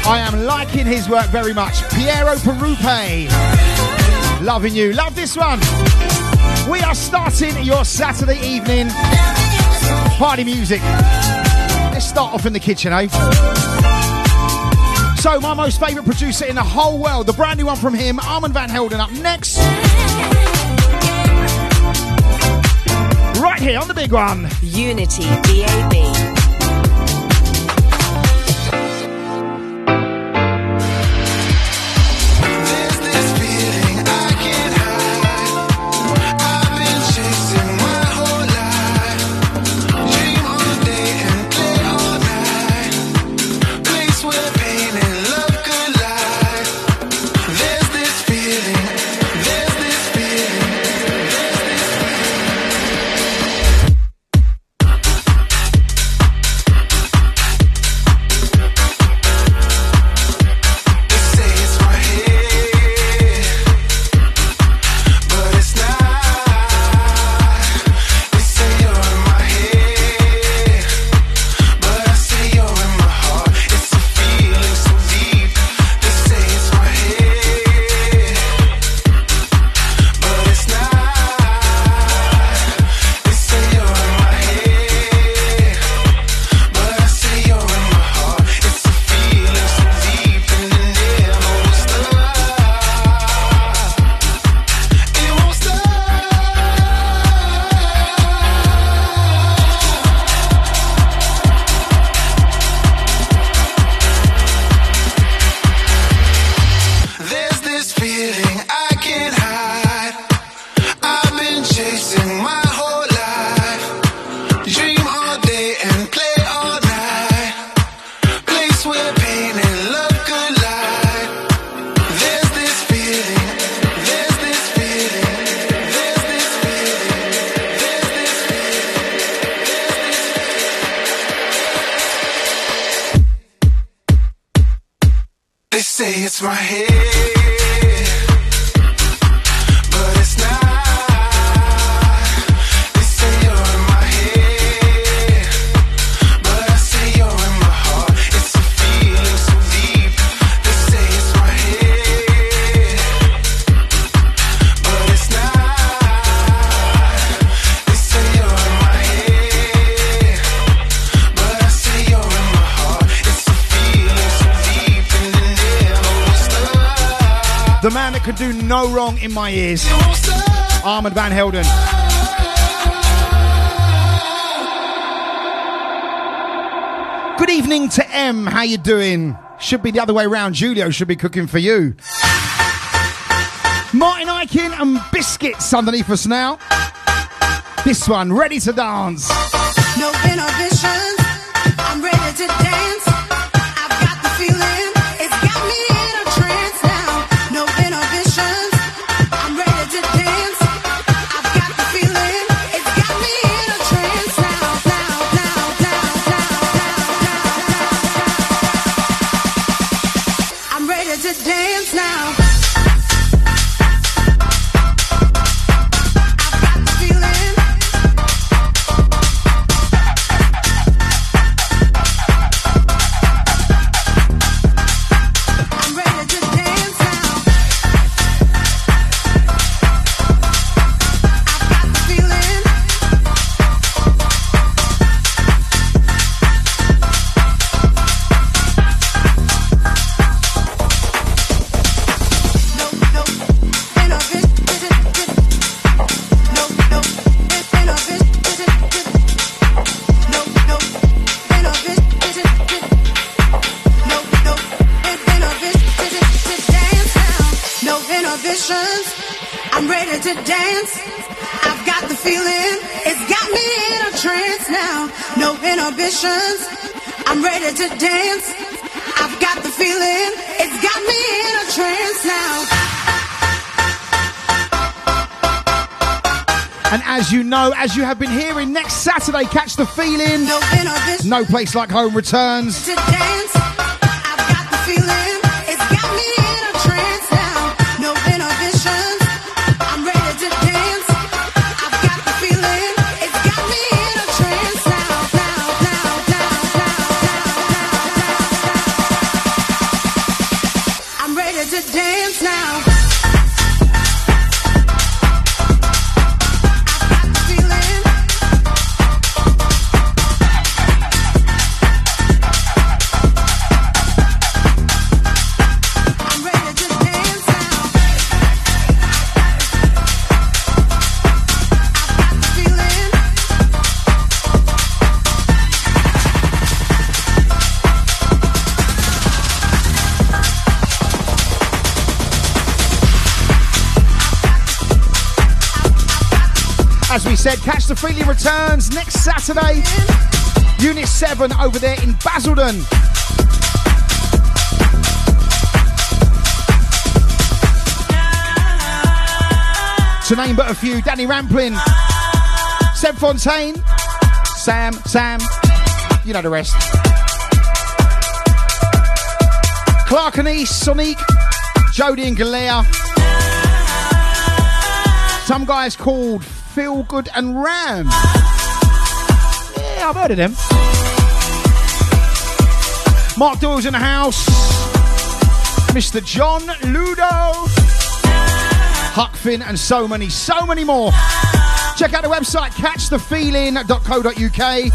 I am liking his work very much. Piero Perupe. Loving you. Love this one. We are starting your Saturday evening party music. Let's start off in the kitchen, eh? So, my most favourite producer in the whole world, the brand new one from him, Armand Van Helden, up next. Right here on the big one. Unity DAB. They say it's right here, but it's not. They say you're in my head, but I say you're in my heart. It's a feeling so deep. They say it's right here, but it's not. They say you're in my head, but I say you're in my heart. It's a feeling so deep in the The man that could do no wrong in my ears, Armand Van Helden. Good evening to M. How you doing? Should be the other way around. Julio should be cooking for you. Martin Ikin and Biscuits underneath us now. This one, ready to dance. No inhibitions, I'm ready to dance. I've got the feeling, it's got me in a trance now. No inhibitions, I'm ready to dance. I've got the feeling, it's got me in a trance now. I'm ready to dance now. I'm ready to dance. I've got the feeling, it's got me in a trance now. No inhibitions, I'm ready to dance. I've got the feeling, it's got me in a trance now. And as you know, as you have been hearing, next Saturday, Catch the Feeling. No inhibitions. No Place Like Home returns. To dance, I've got the feeling, it's got me in a trance now. No inhibitions, I'm ready to dance. I've got the feeling, it's got me in a trance now. said, Catch the Feeling returns next Saturday. Unit 7 over there in Basildon. To name but a few, Danny Ramplin, Seb Fontaine, Sam, you know the rest. Clark and East, Sonic, Jodie and Galea. Some guys called Feel Good and Ram. Yeah, I've heard of them. Mark Doyle's in the house. Mr. John Ludo. Huck Finn and so many more. Check out the website catchthefeeling.co.uk.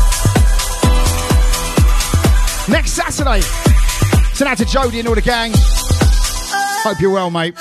Next Saturday. Send out to Jodie and all the gang. Hope you're well, mate.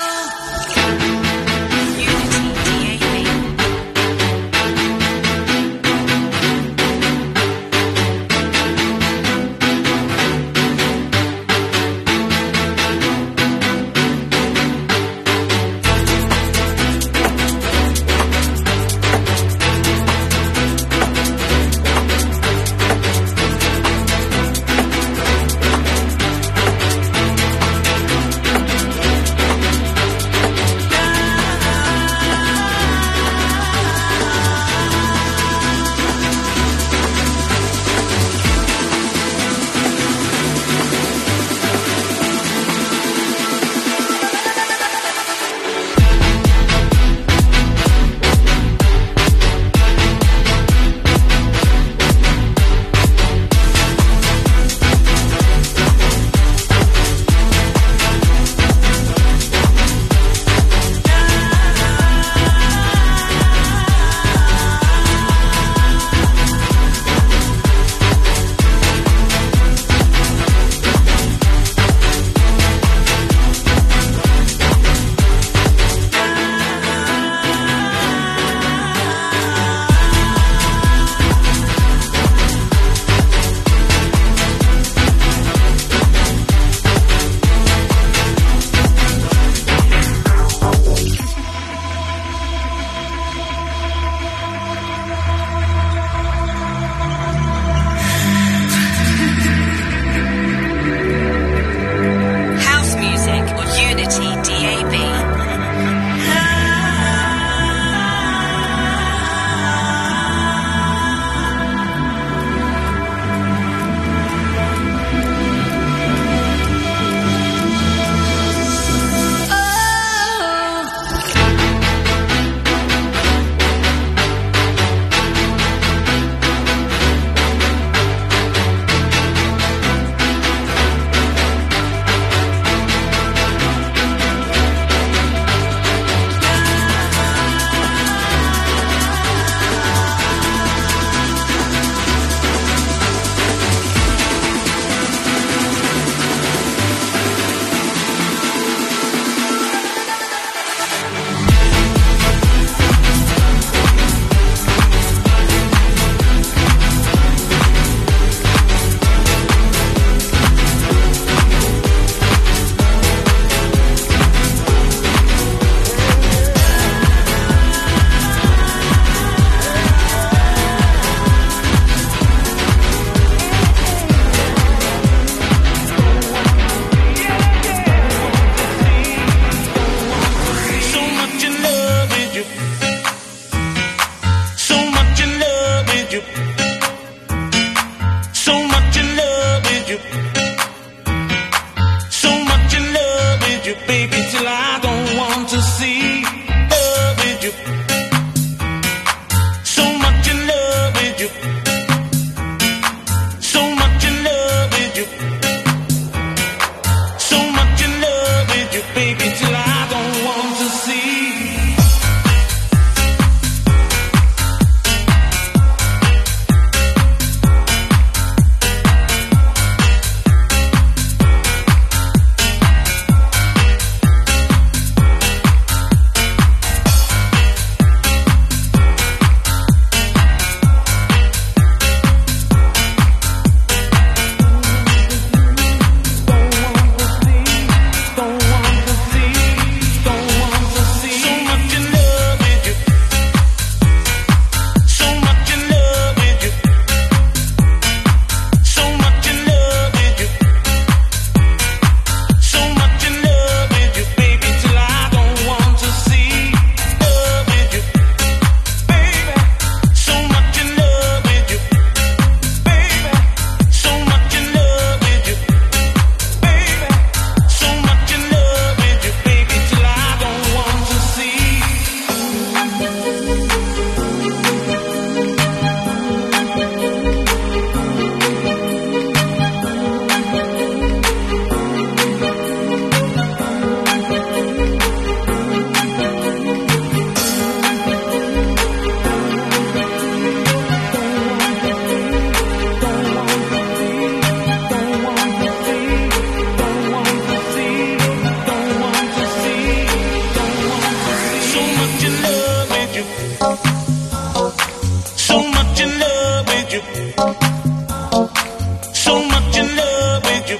you.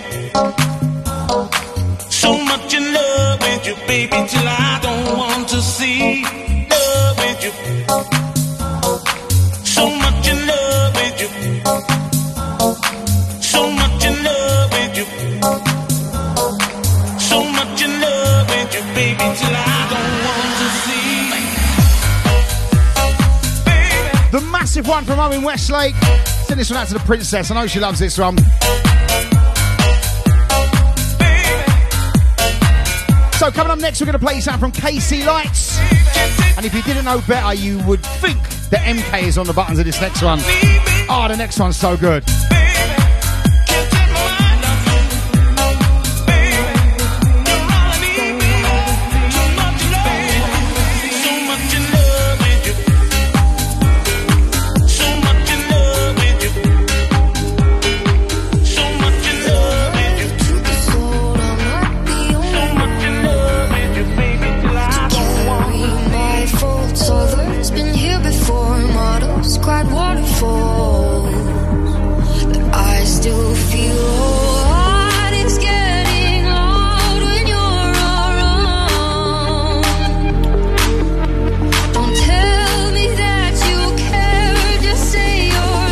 So much in love with you, baby, till I don't want to see. Love with you. So much in love with you. So much in love with you. So much in love with you, baby, till I don't want to see. The massive one from Owen Westlake. Send this one out to the princess. I know she loves this one. So coming up next, we're going to play you something from KC Lights. And if you didn't know better, you would think that MK is on the buttons of this next one. Oh, the next one's so good. Cried waterfalls, but I still feel hard. It's getting loud when you're around. Don't tell me that you care, just say you're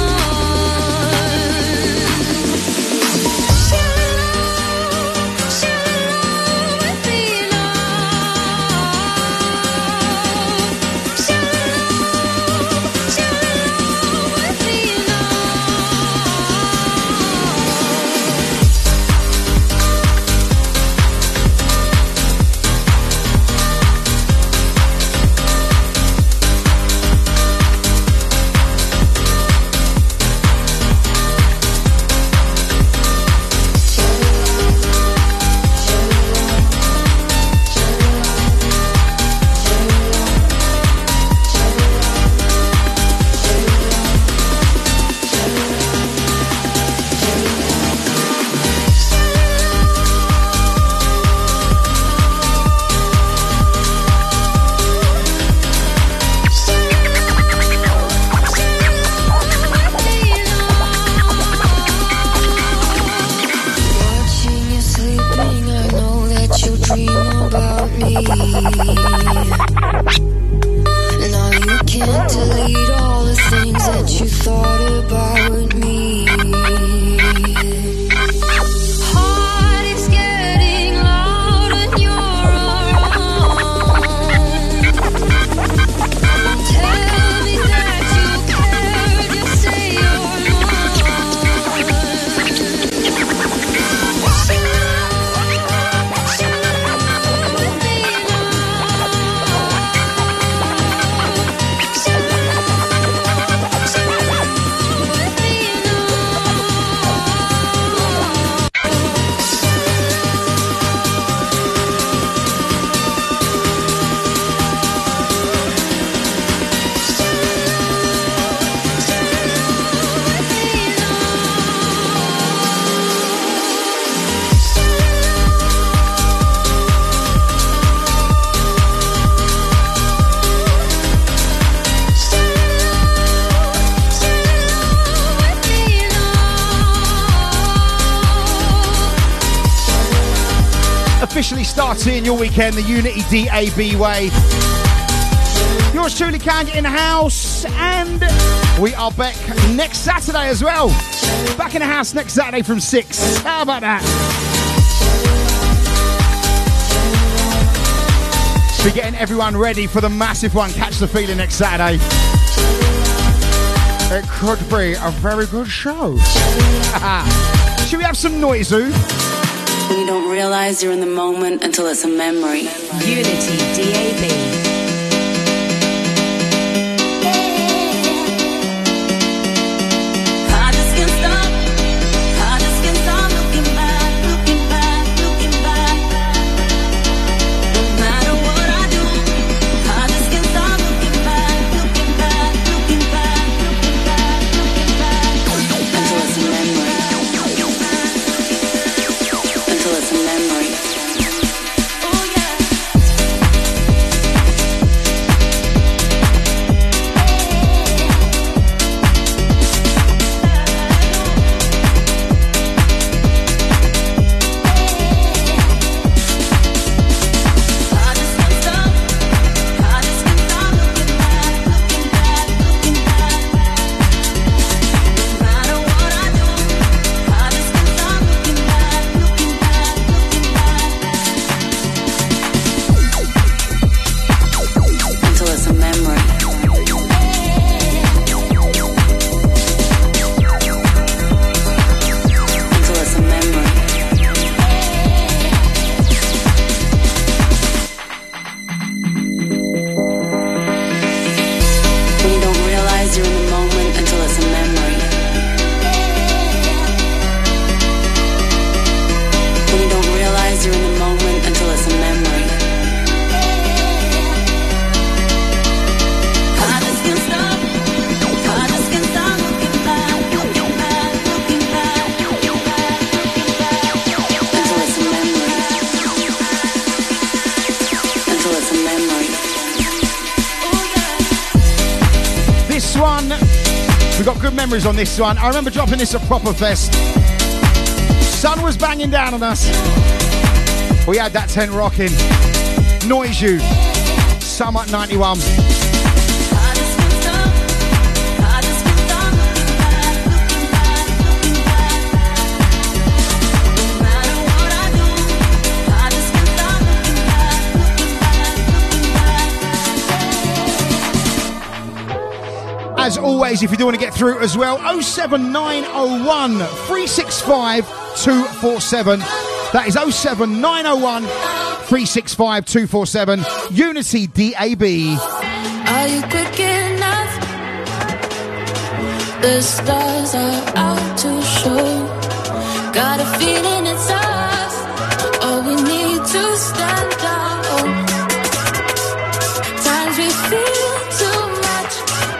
mine. Shallow with me now you can't delete all the things that you thought about me. Heart is getting loud when you're around. Tell me that you care, just say you're officially starting your weekend the Unity DAB way. Yours truly can get in the house, and we are back next Saturday as well. Back in the house next Saturday from 6. How about that? We're getting everyone ready for the massive one. Catch the Feeling next Saturday. It could be a very good show. Should we have some noise, Zoo? When you don't realize you're in the moment until it's a memory. Unity DAB. Until it's a memory. realize you're in the moment until it's a memory. I just can't stop. I just can't stop looking back, looking back, looking back, looking back, looking back, until it's a memory. Until it's a memory. This one, we got good memories on this one. I remember dropping this at Proper Fest. Sun was banging down on us. We had that tent rocking. Noise You, Summer 91. As always, if you do want to get through as well, 07901 365 247. That is 07901 365 247. Unity DAB. Are you quick enough? The stars are out to show. Got a feeling it's us. All we need to stand out. Times we feel too much.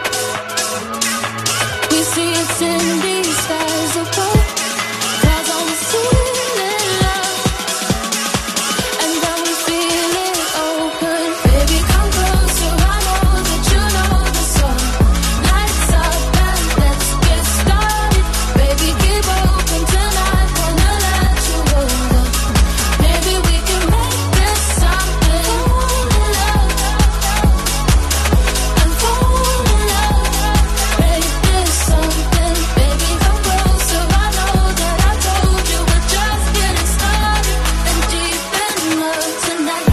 We see it's in these skies above. Clouds on the ceiling, love. And then we feel it open. Baby, come closer. I know that you know the song. Lights up and let's get started. Baby, keep open tonight. Wanna let you over. Maybe we can make this something. Fall in love. And fall in love. Make this something. Baby, come closer. I know that I told you we're just getting started. And deep in love tonight.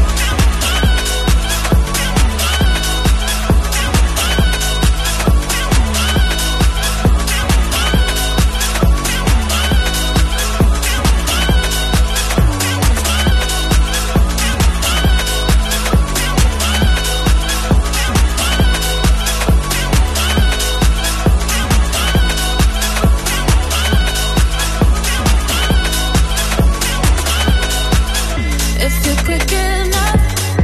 If you're quick enough,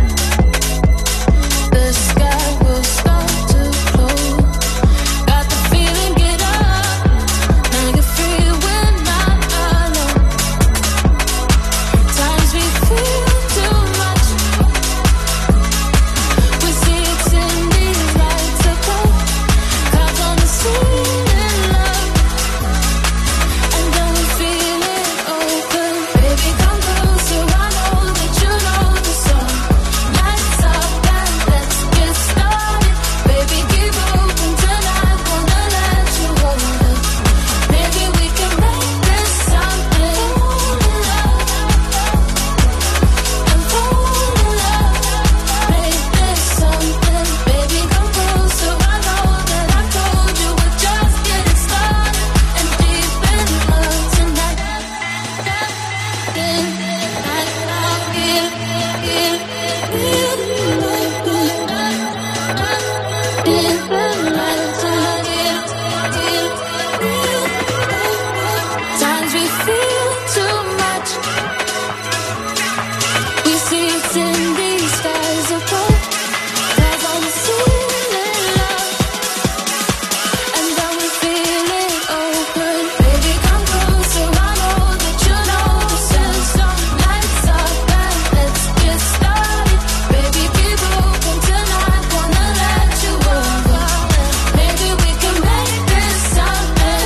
the sky will start to close. Got the feeling, get up. Now you're free, we're not alone. Times we feel too much. We see it's in these lights above. Clouds on the ceiling, love. And then we feel it open. Baby, come closer. I know that you know the song. Lights up and let's get started. Baby, keep open tonight. Wanna let you over. Maybe we can make this something. Fall in love. And fall in love. Make this something. Baby, come closer. I know that I told you we're just getting started. And deep in love tonight. Times we feel too much. We see it's in these skies above. Clouds on the ceiling, love. And then we feel it open. Baby, come closer. I know that you know the sense. Lights up and let's get started. Baby, keep open tonight. Wanna let you over. Maybe we can make this something.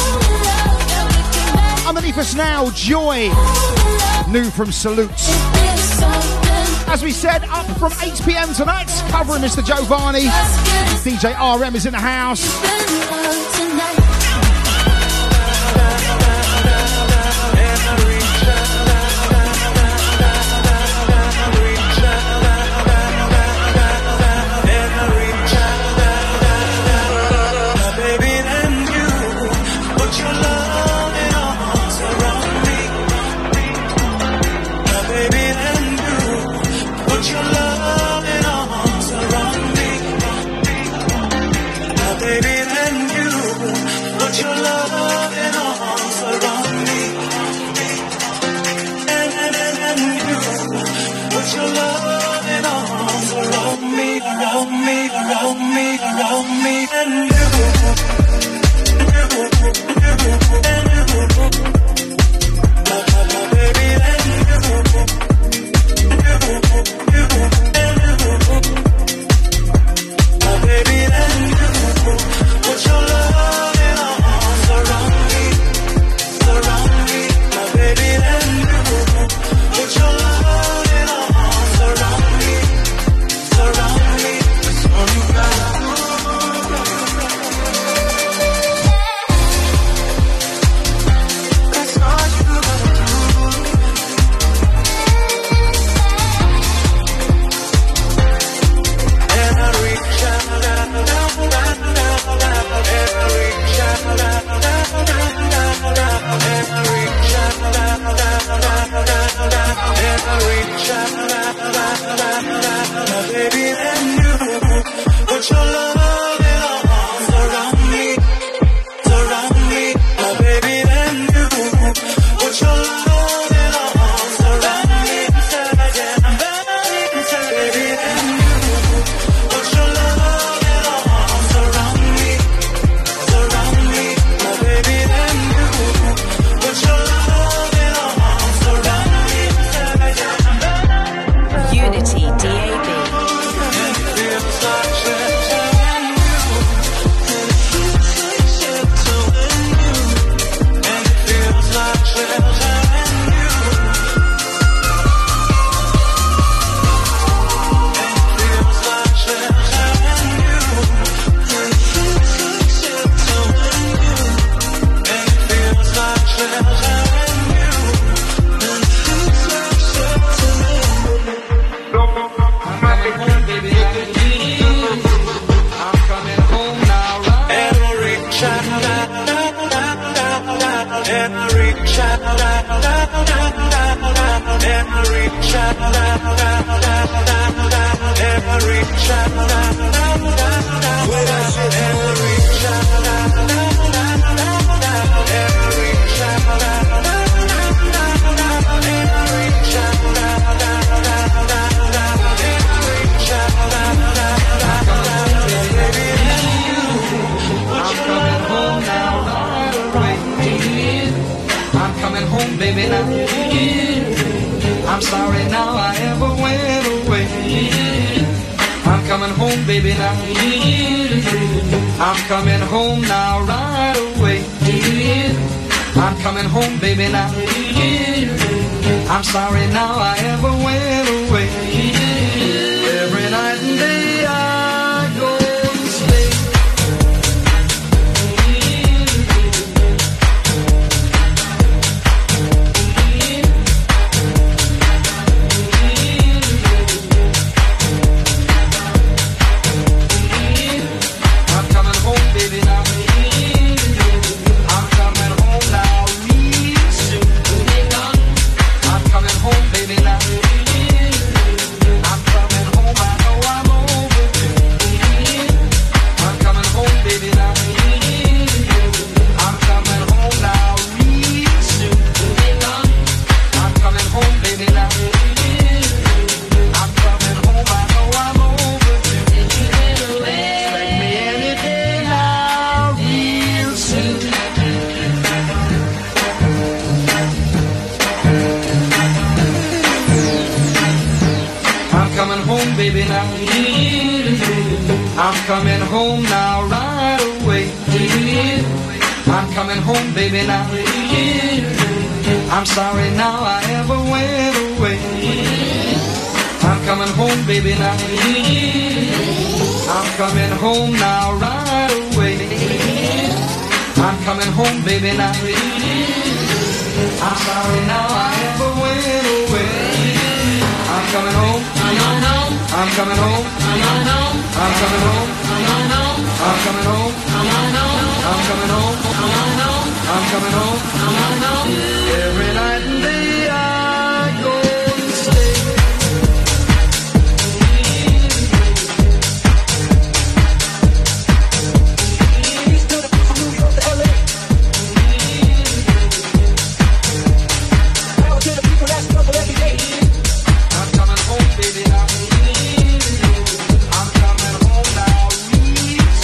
Underneath us now, Joy. New from Salute. As we said, up from 8 p.m. tonight, covering Mr. Giovanni. DJ RM is in the house. Baby, then you put your loving arms around me. Baby, then you put your loving arms around me. Baby, then you surround me and you. I'm sorry now I ever went away. I'm coming home, baby, now. I'm coming home now right away. I'm coming home, baby, now. I'm sorry now I ever went away. Every night and day I go and stay. I'm coming home, baby, now. I'm coming home now real soon. I'm coming home, baby, now. I'm coming home, I know I'm overdue. I'm coming home, baby, now. I'm coming home now real soon. I'm coming home, baby, now. I'm coming home, I know I'm overdue. Expect me any day now real soon. I'm coming home, baby, now. I'm coming home now right away. I'm coming home, baby, now. I'm sorry now I ever went away. I'm coming home, baby, now. I'm coming home now right away. I'm coming home, baby, now. I'm sorry now I ever went away. I'm coming home. I'm coming home. I'm coming home. I'm coming home. I'm coming home. I'm coming home. Every night and day I go and stay. I'm coming home, baby, now. I'm coming home now real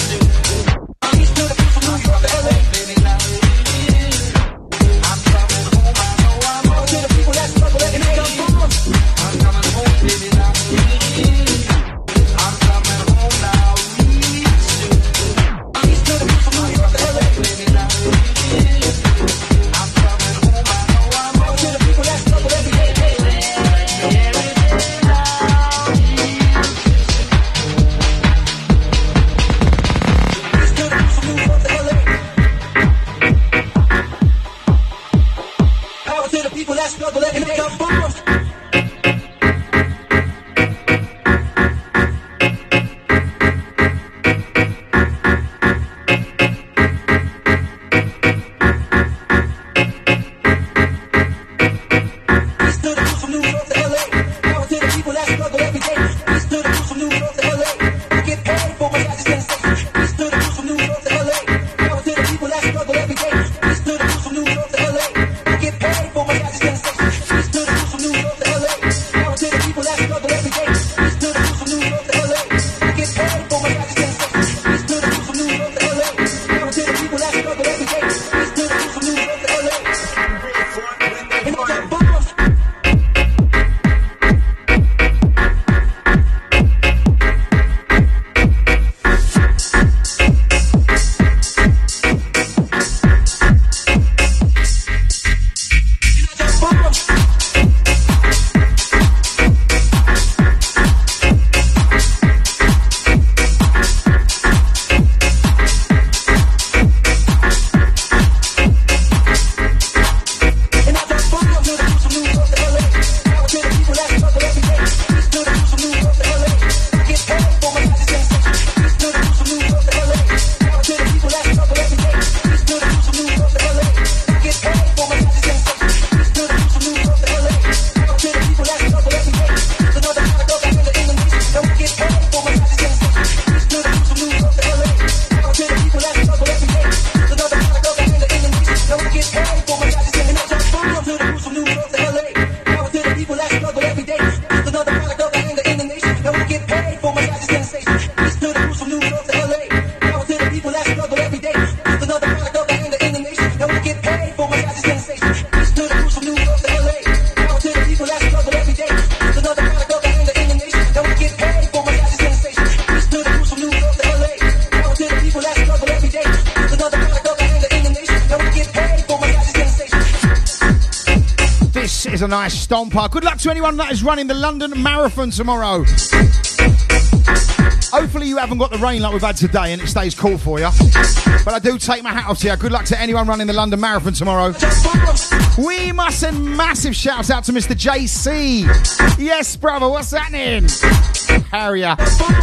struggle every day. I'm born. A nice stomper. Good luck to anyone that is running the London Marathon tomorrow. Hopefully you haven't got the rain like we've had today and it stays cool for you. But I do take my hat off to you. Good luck to anyone running the London Marathon tomorrow. We must send massive shouts out to Mr. JC. Yes, brother, what's happening? Harrier.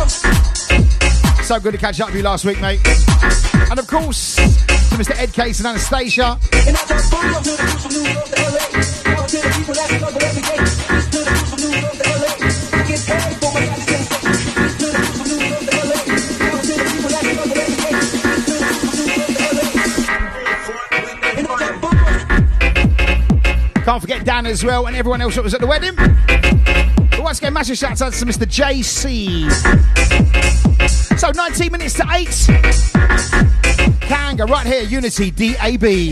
So good to catch up with you last week, mate. And of course, to Mr. Ed Case and Anastasia. Can't forget Dan as well and everyone else that was at the wedding. But once again, massive shout out to Mr. JC. So 19 minutes to 8. Kanga right here, Unity DAB.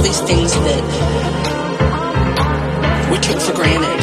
these things that we took for granted.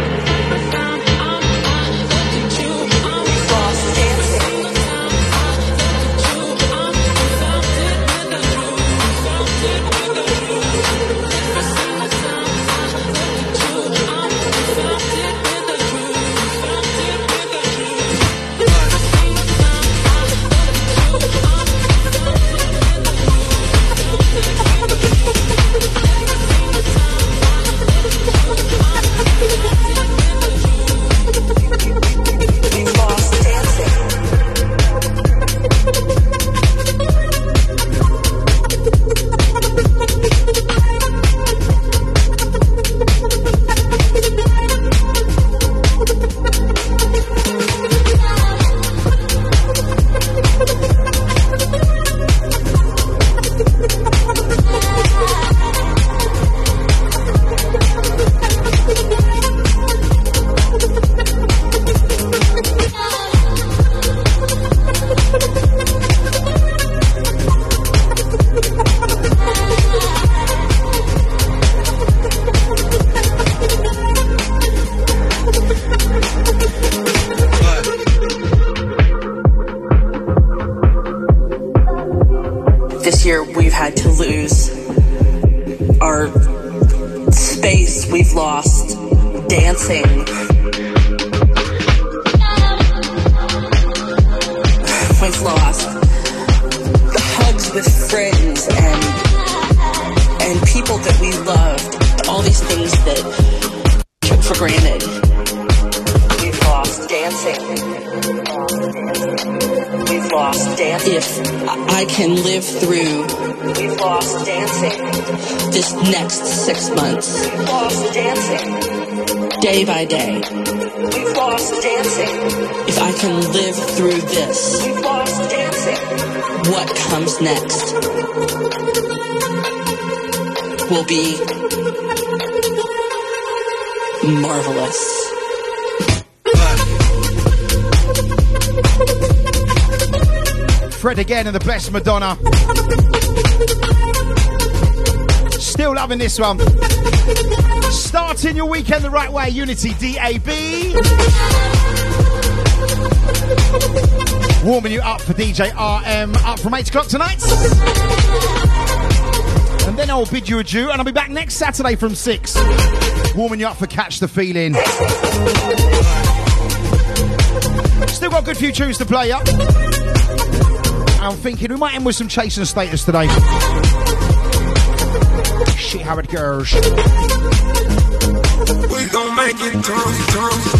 This year we've had to lose our space, we've lost dancing. We've lost the hugs with friends and people that we loved, all these things that took for granted. We've lost dancing. We've lost dancing. If I can live through, we've lost dancing. This next 6 months, we've lost dancing. Day by day, we've lost dancing. If I can live through this, we've lost dancing. What comes next will be marvelous. Fred again and the Blessed Madonna. Still loving this one. Starting your weekend the right way, Unity DAB. Warming you up for DJ RM, up from 8 o'clock tonight. And then I'll bid you adieu, and I'll be back next Saturday from 6. Warming you up for Catch the Feeling. Still got a good few tunes to play up. I'm thinking we might end with some Chasing Status today. See how it goes. We gon' make it through.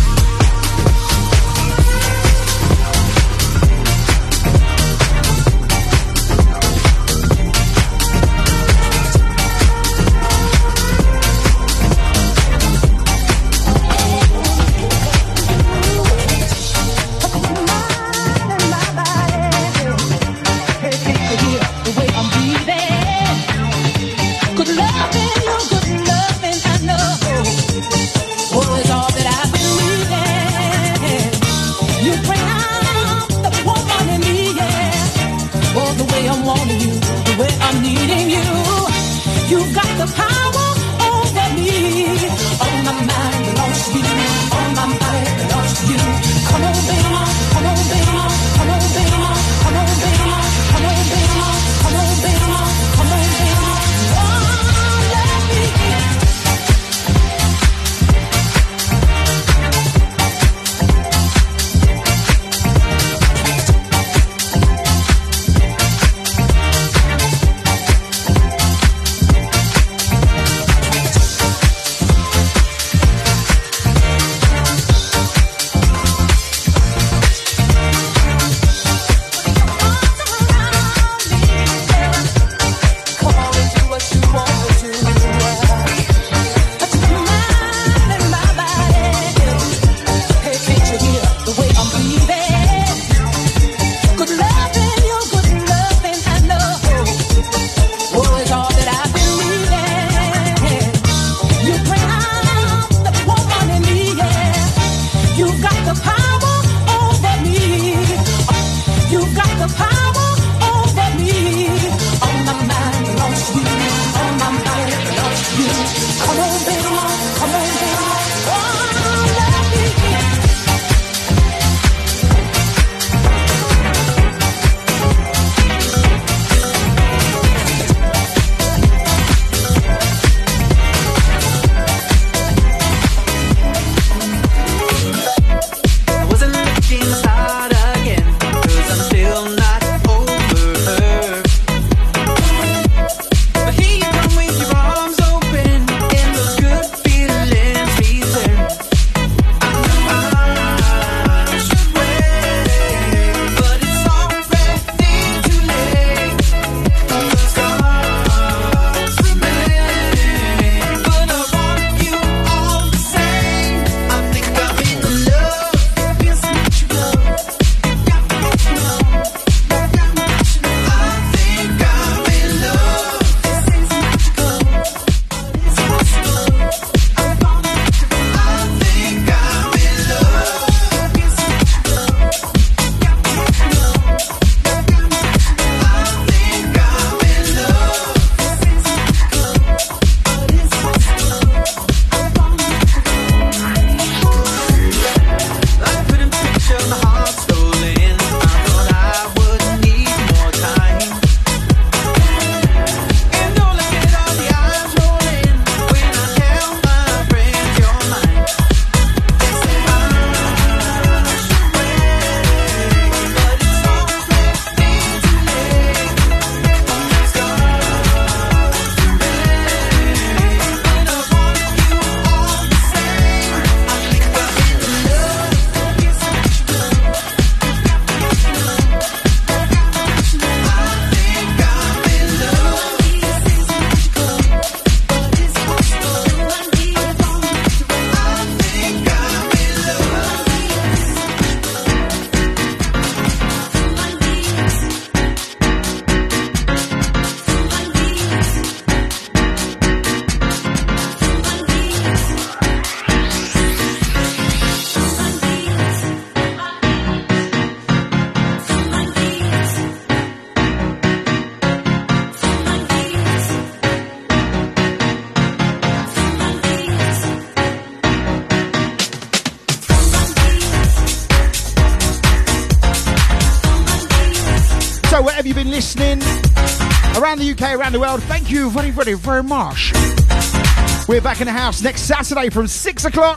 listening around the UK, around the world, thank you very, very, very much. We're back in the house next Saturday from 6 o'clock.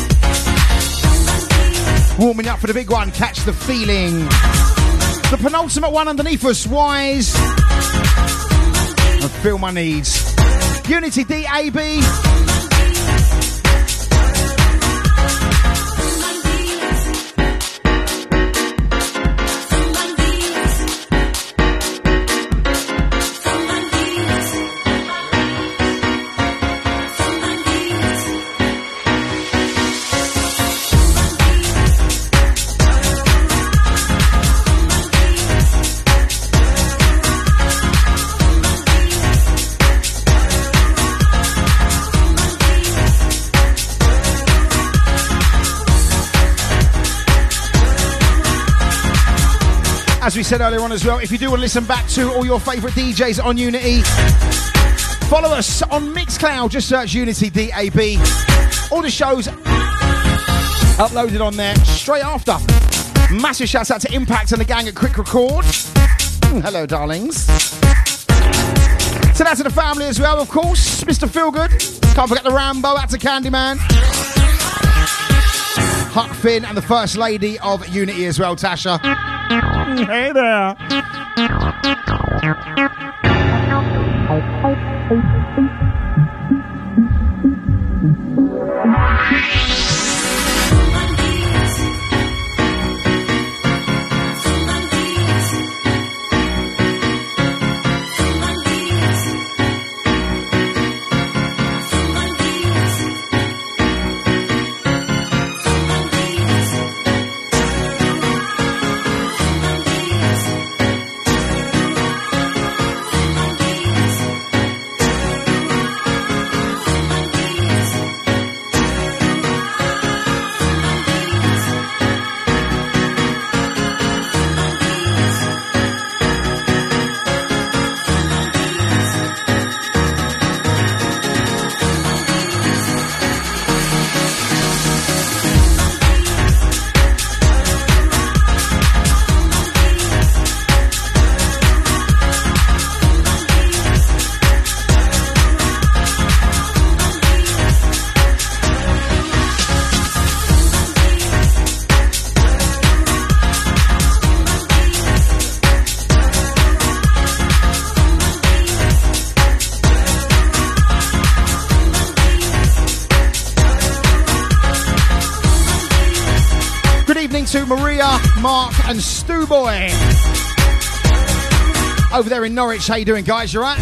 Warming up for the big one, Catch the Feeling. The penultimate one underneath us, Wise. And Feel My Needs. Unity DAB. As we said earlier on as well, if you do want to listen back to all your favourite DJs on Unity, follow us on Mixcloud. Just search Unity DAB. All the shows uploaded on there straight after. Massive shouts out to Impact and the gang at Quick Record. Hello, darlings. So that's to the family as well, of course. Mr. Feelgood. Can't forget the Rambo. Out to Candyman. Huck Finn and the First Lady of Unity as well, Tasha. Hey there. To Maria, Mark and Stu Boy over there in Norwich. How you doing, guys? You right?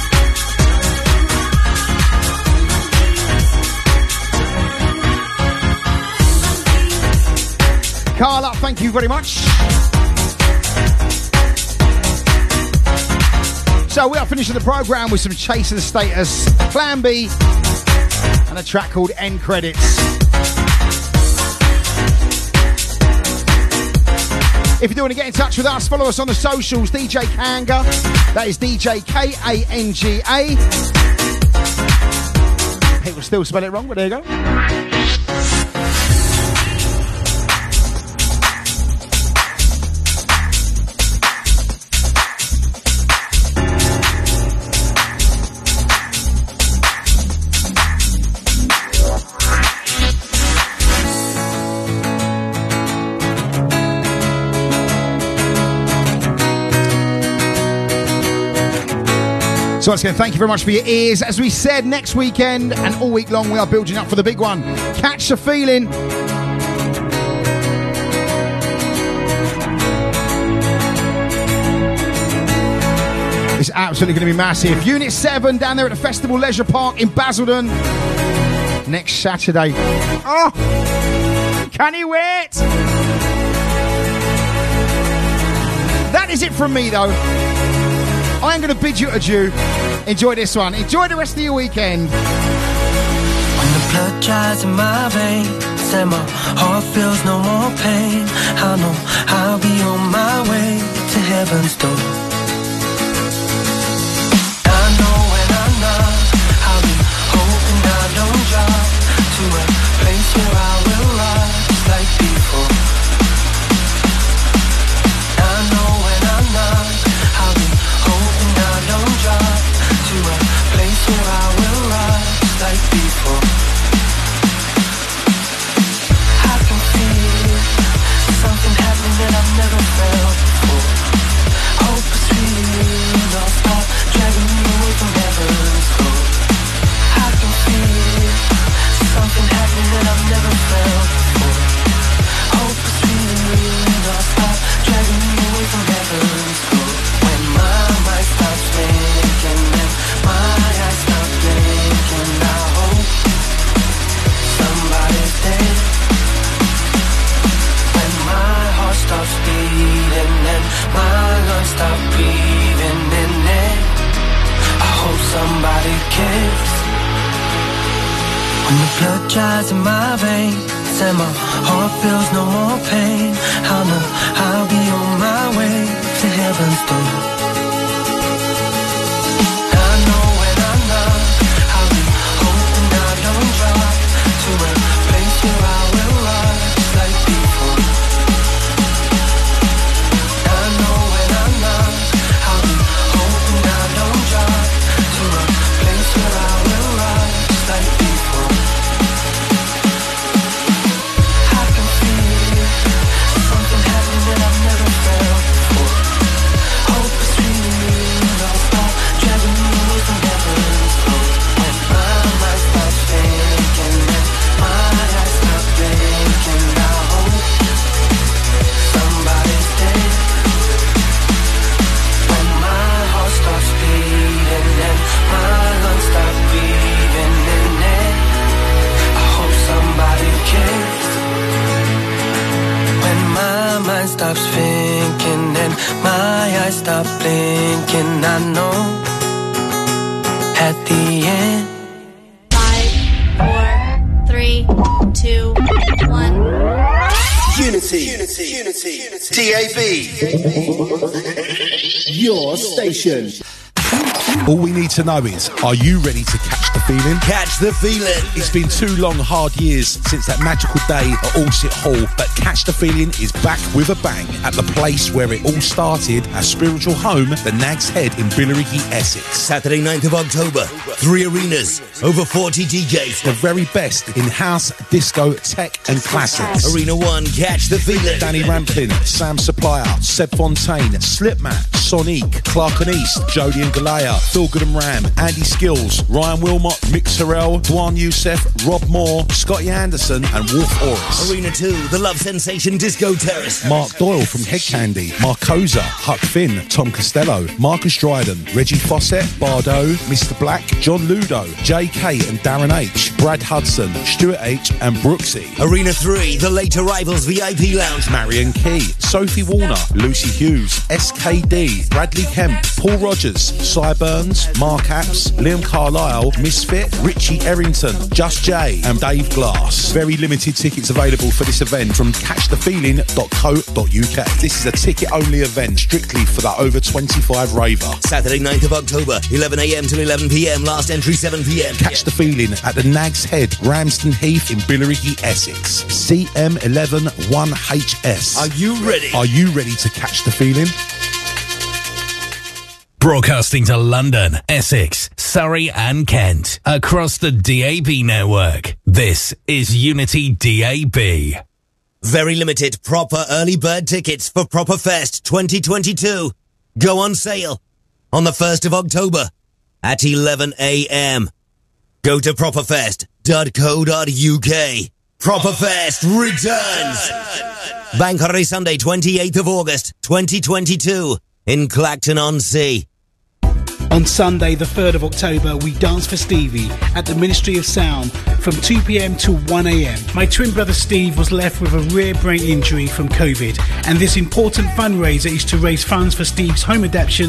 Carla, thank you very much. So we are finishing the programme with some Chaser Status, Plan B, and a track called End Credits. If you do want to get in touch with us, follow us on the socials, DJ Kanga. That is DJ Kanga. People still spell it wrong, but there you go. So once again, thank you very much for your ears. As we said, next weekend and all week long, we are building up for the big one. Catch the Feeling. It's absolutely going to be massive. Unit 7 down there at the Festival Leisure Park in Basildon. Next Saturday. Oh, can you wait? That is it from me, though. I'm going to bid you adieu. Enjoy this one. Enjoy the rest of your weekend. When the blood dries in my veins and my heart feels no more pain, I know I'll be on my way to heaven's door. I know when I knock, I'll be hoping I don't drop to a place where I will rise like before. I know when I knock, I'll be somebody cares. When the blood dries in my veins and my heart feels no more pain, I know I'll be on my way to heaven's door. I know when I'm not, I'll be hoping I don't drop to a place where I will rise like before. I know when I'm not, I'll be hoping I don't drop to a place where I will rise like before. I can feel something happening that I've never felt before. Hope is real, I'll stop dragging me away from heaven's door. When my mind stops thinking and my eyes stop blinking, I hope somebody's dead. When my heart stops beating and my lungs stop breathing in it, I hope somebody cares. When my mind stops thinking and my eyes stop blinking, I know at the end. 5, 4, 3, 2, 1. Unity. DAB. Your station. All we need to know is, are you ready to catch the feeling? Catch the feeling. It's been 2 long, hard years since that magical day at Allsit Hall, but Catch the Feeling is back with a bang at the place where it all started, our spiritual home, the Nag's Head in Billericay, Essex. Saturday 9th of October, 3 arenas, over 40 DJs. The very best in house, disco, tech and classics. Arena 1, Catch the Feeling. Danny Rampling, Sam Supplier, Seb Fontaine, Slipmat, Sonique, Clark and East, Jodie and Galea, Phil Good and Ram, Andy Skills, Ryan Wilmot, Mick Sorrell, Dwan Youssef, Rob Moore, Scotty Anderson and Wolf Oris. Arena 2, the Love Sensation Disco Terrace. Mark Doyle from Head Candy, Marcosa, Huck Finn, Tom Costello, Marcus Dryden, Reggie Fossett, Bardo, Mr. Black, John Ludo, JK and Darren H, Brad Hudson, Stuart H and Brooksy. Arena 3, the Late Arrivals VIP Lounge. Marion Key, Sophie Warner, Lucy Hughes, SKD, Bradley Kemp, Paul Rogers, Cy Burns, Mark Apps, Liam Carlisle, Misfit, Richie Errington, Just Jay and Dave Glass. Very limited tickets available for this event from catchthefeeling.co.uk. This is a ticket-only event strictly for that over 25 raver. Saturday 9th of October, 11 a.m. till 11 p.m. Last entry 7 p.m. Catch the Feeling at the Nag's Head, Ramsden Heath in Billericay, Essex. CM11 1HS. Are you ready? Are you ready to catch the feeling? Broadcasting to London, Essex, Surrey and Kent. Across the DAB network. This is Unity DAB. Very limited proper early bird tickets for Proper Fest 2022 go on sale on the 1st of October at 11 a.m. Go to properfest.co.uk. Proper Fest returns. Bank Holiday Sunday, 28th of August 2022 in Clacton-on-Sea. On Sunday, the 3rd of October, we dance for Stevie at the Ministry of Sound from 2 p.m. to 1 a.m. My twin brother Steve was left with a rare brain injury from COVID, and this important fundraiser is to raise funds for Steve's home adaptation